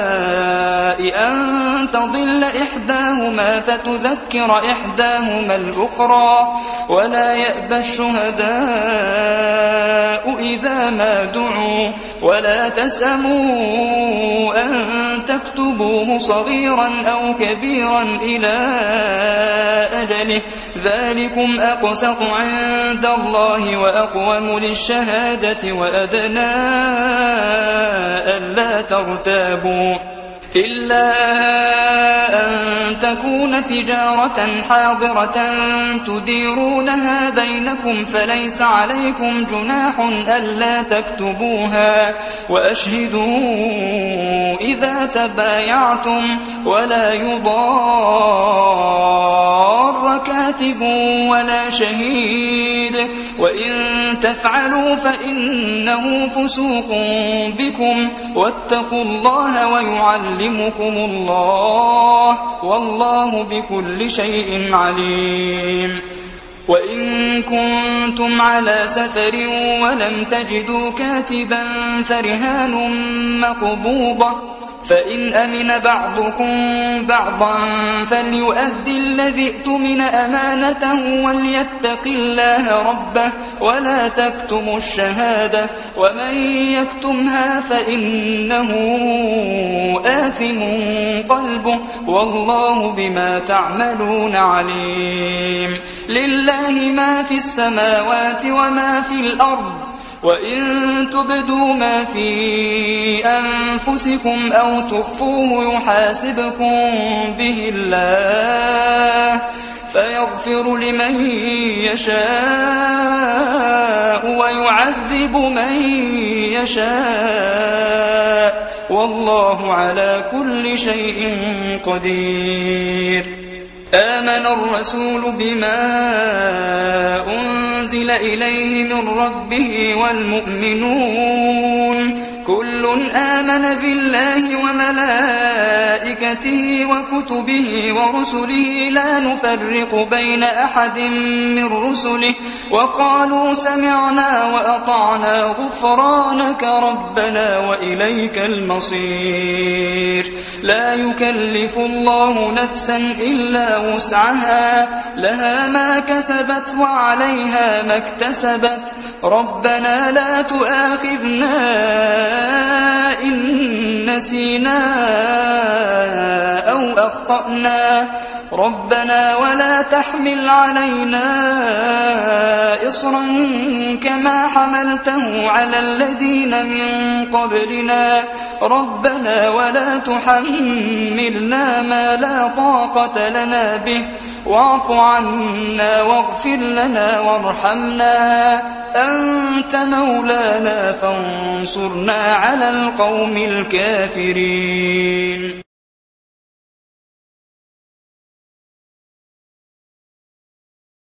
أن تضل إحداهما فتذكر إحداهما الأخرى، ولا يأبى الشهداء إذا ما دعوا، ولا تسأموا أن تكتبوه صغيرا أو كبيرا إلى أجله، ذلكم أقسط عند الله وأقوم للشهادة وأدنى ألا ترتابوا، إلا أن تكون تجارة حاضرة تديرونها بينكم فليس عليكم جناح ألا تكتبوها، وأشهدوا إذا تبايعتم، ولا يضار كاتب ولا شهيد، وإن تفعلوا فإنه فسوق بكم، واتقوا الله ويعلمكم الله والله بكل شيء عليم. وإن كنتم على سفر ولم تجدوا كاتبا فرهان مقبوضة، فإن أمن بعضكم بعضا فليؤدي الذي اؤتمن أمانته وليتق الله ربه ولا تكتموا الشهادة، ومن يكتمها فإنه آثم قلبه والله بما تعملون عليم. لله ما في السماوات وما في الأرض، وإن تبدوا ما في أنفسكم أو تخفوه يحاسبكم به الله فيغفر لمن يشاء ويعذب من يشاء والله على كل شيء قدير. آمن الرسول بما أنزل إليه من ربه والمؤمنون كل آمن بالله وملائكته وكتبه ورسله لا نفرق بين أحد من رسله وقالوا سمعنا وأطعنا غفرانك ربنا وإليك المصير لا يكلف الله نفسا إلا وسعها لها ما كسبت وعليها ما اكتسبت ربنا لا تؤاخذنا إن نسينا أو أخطأنا ربنا ولا تحمل علينا إصرا كما حملته على الذين من قبلنا ربنا ولا تحملنا ما لا طاقة لنا به واعف عنا واغفر لنا وارحمنا أنت مولانا فانصرنا على القوم الكافرين.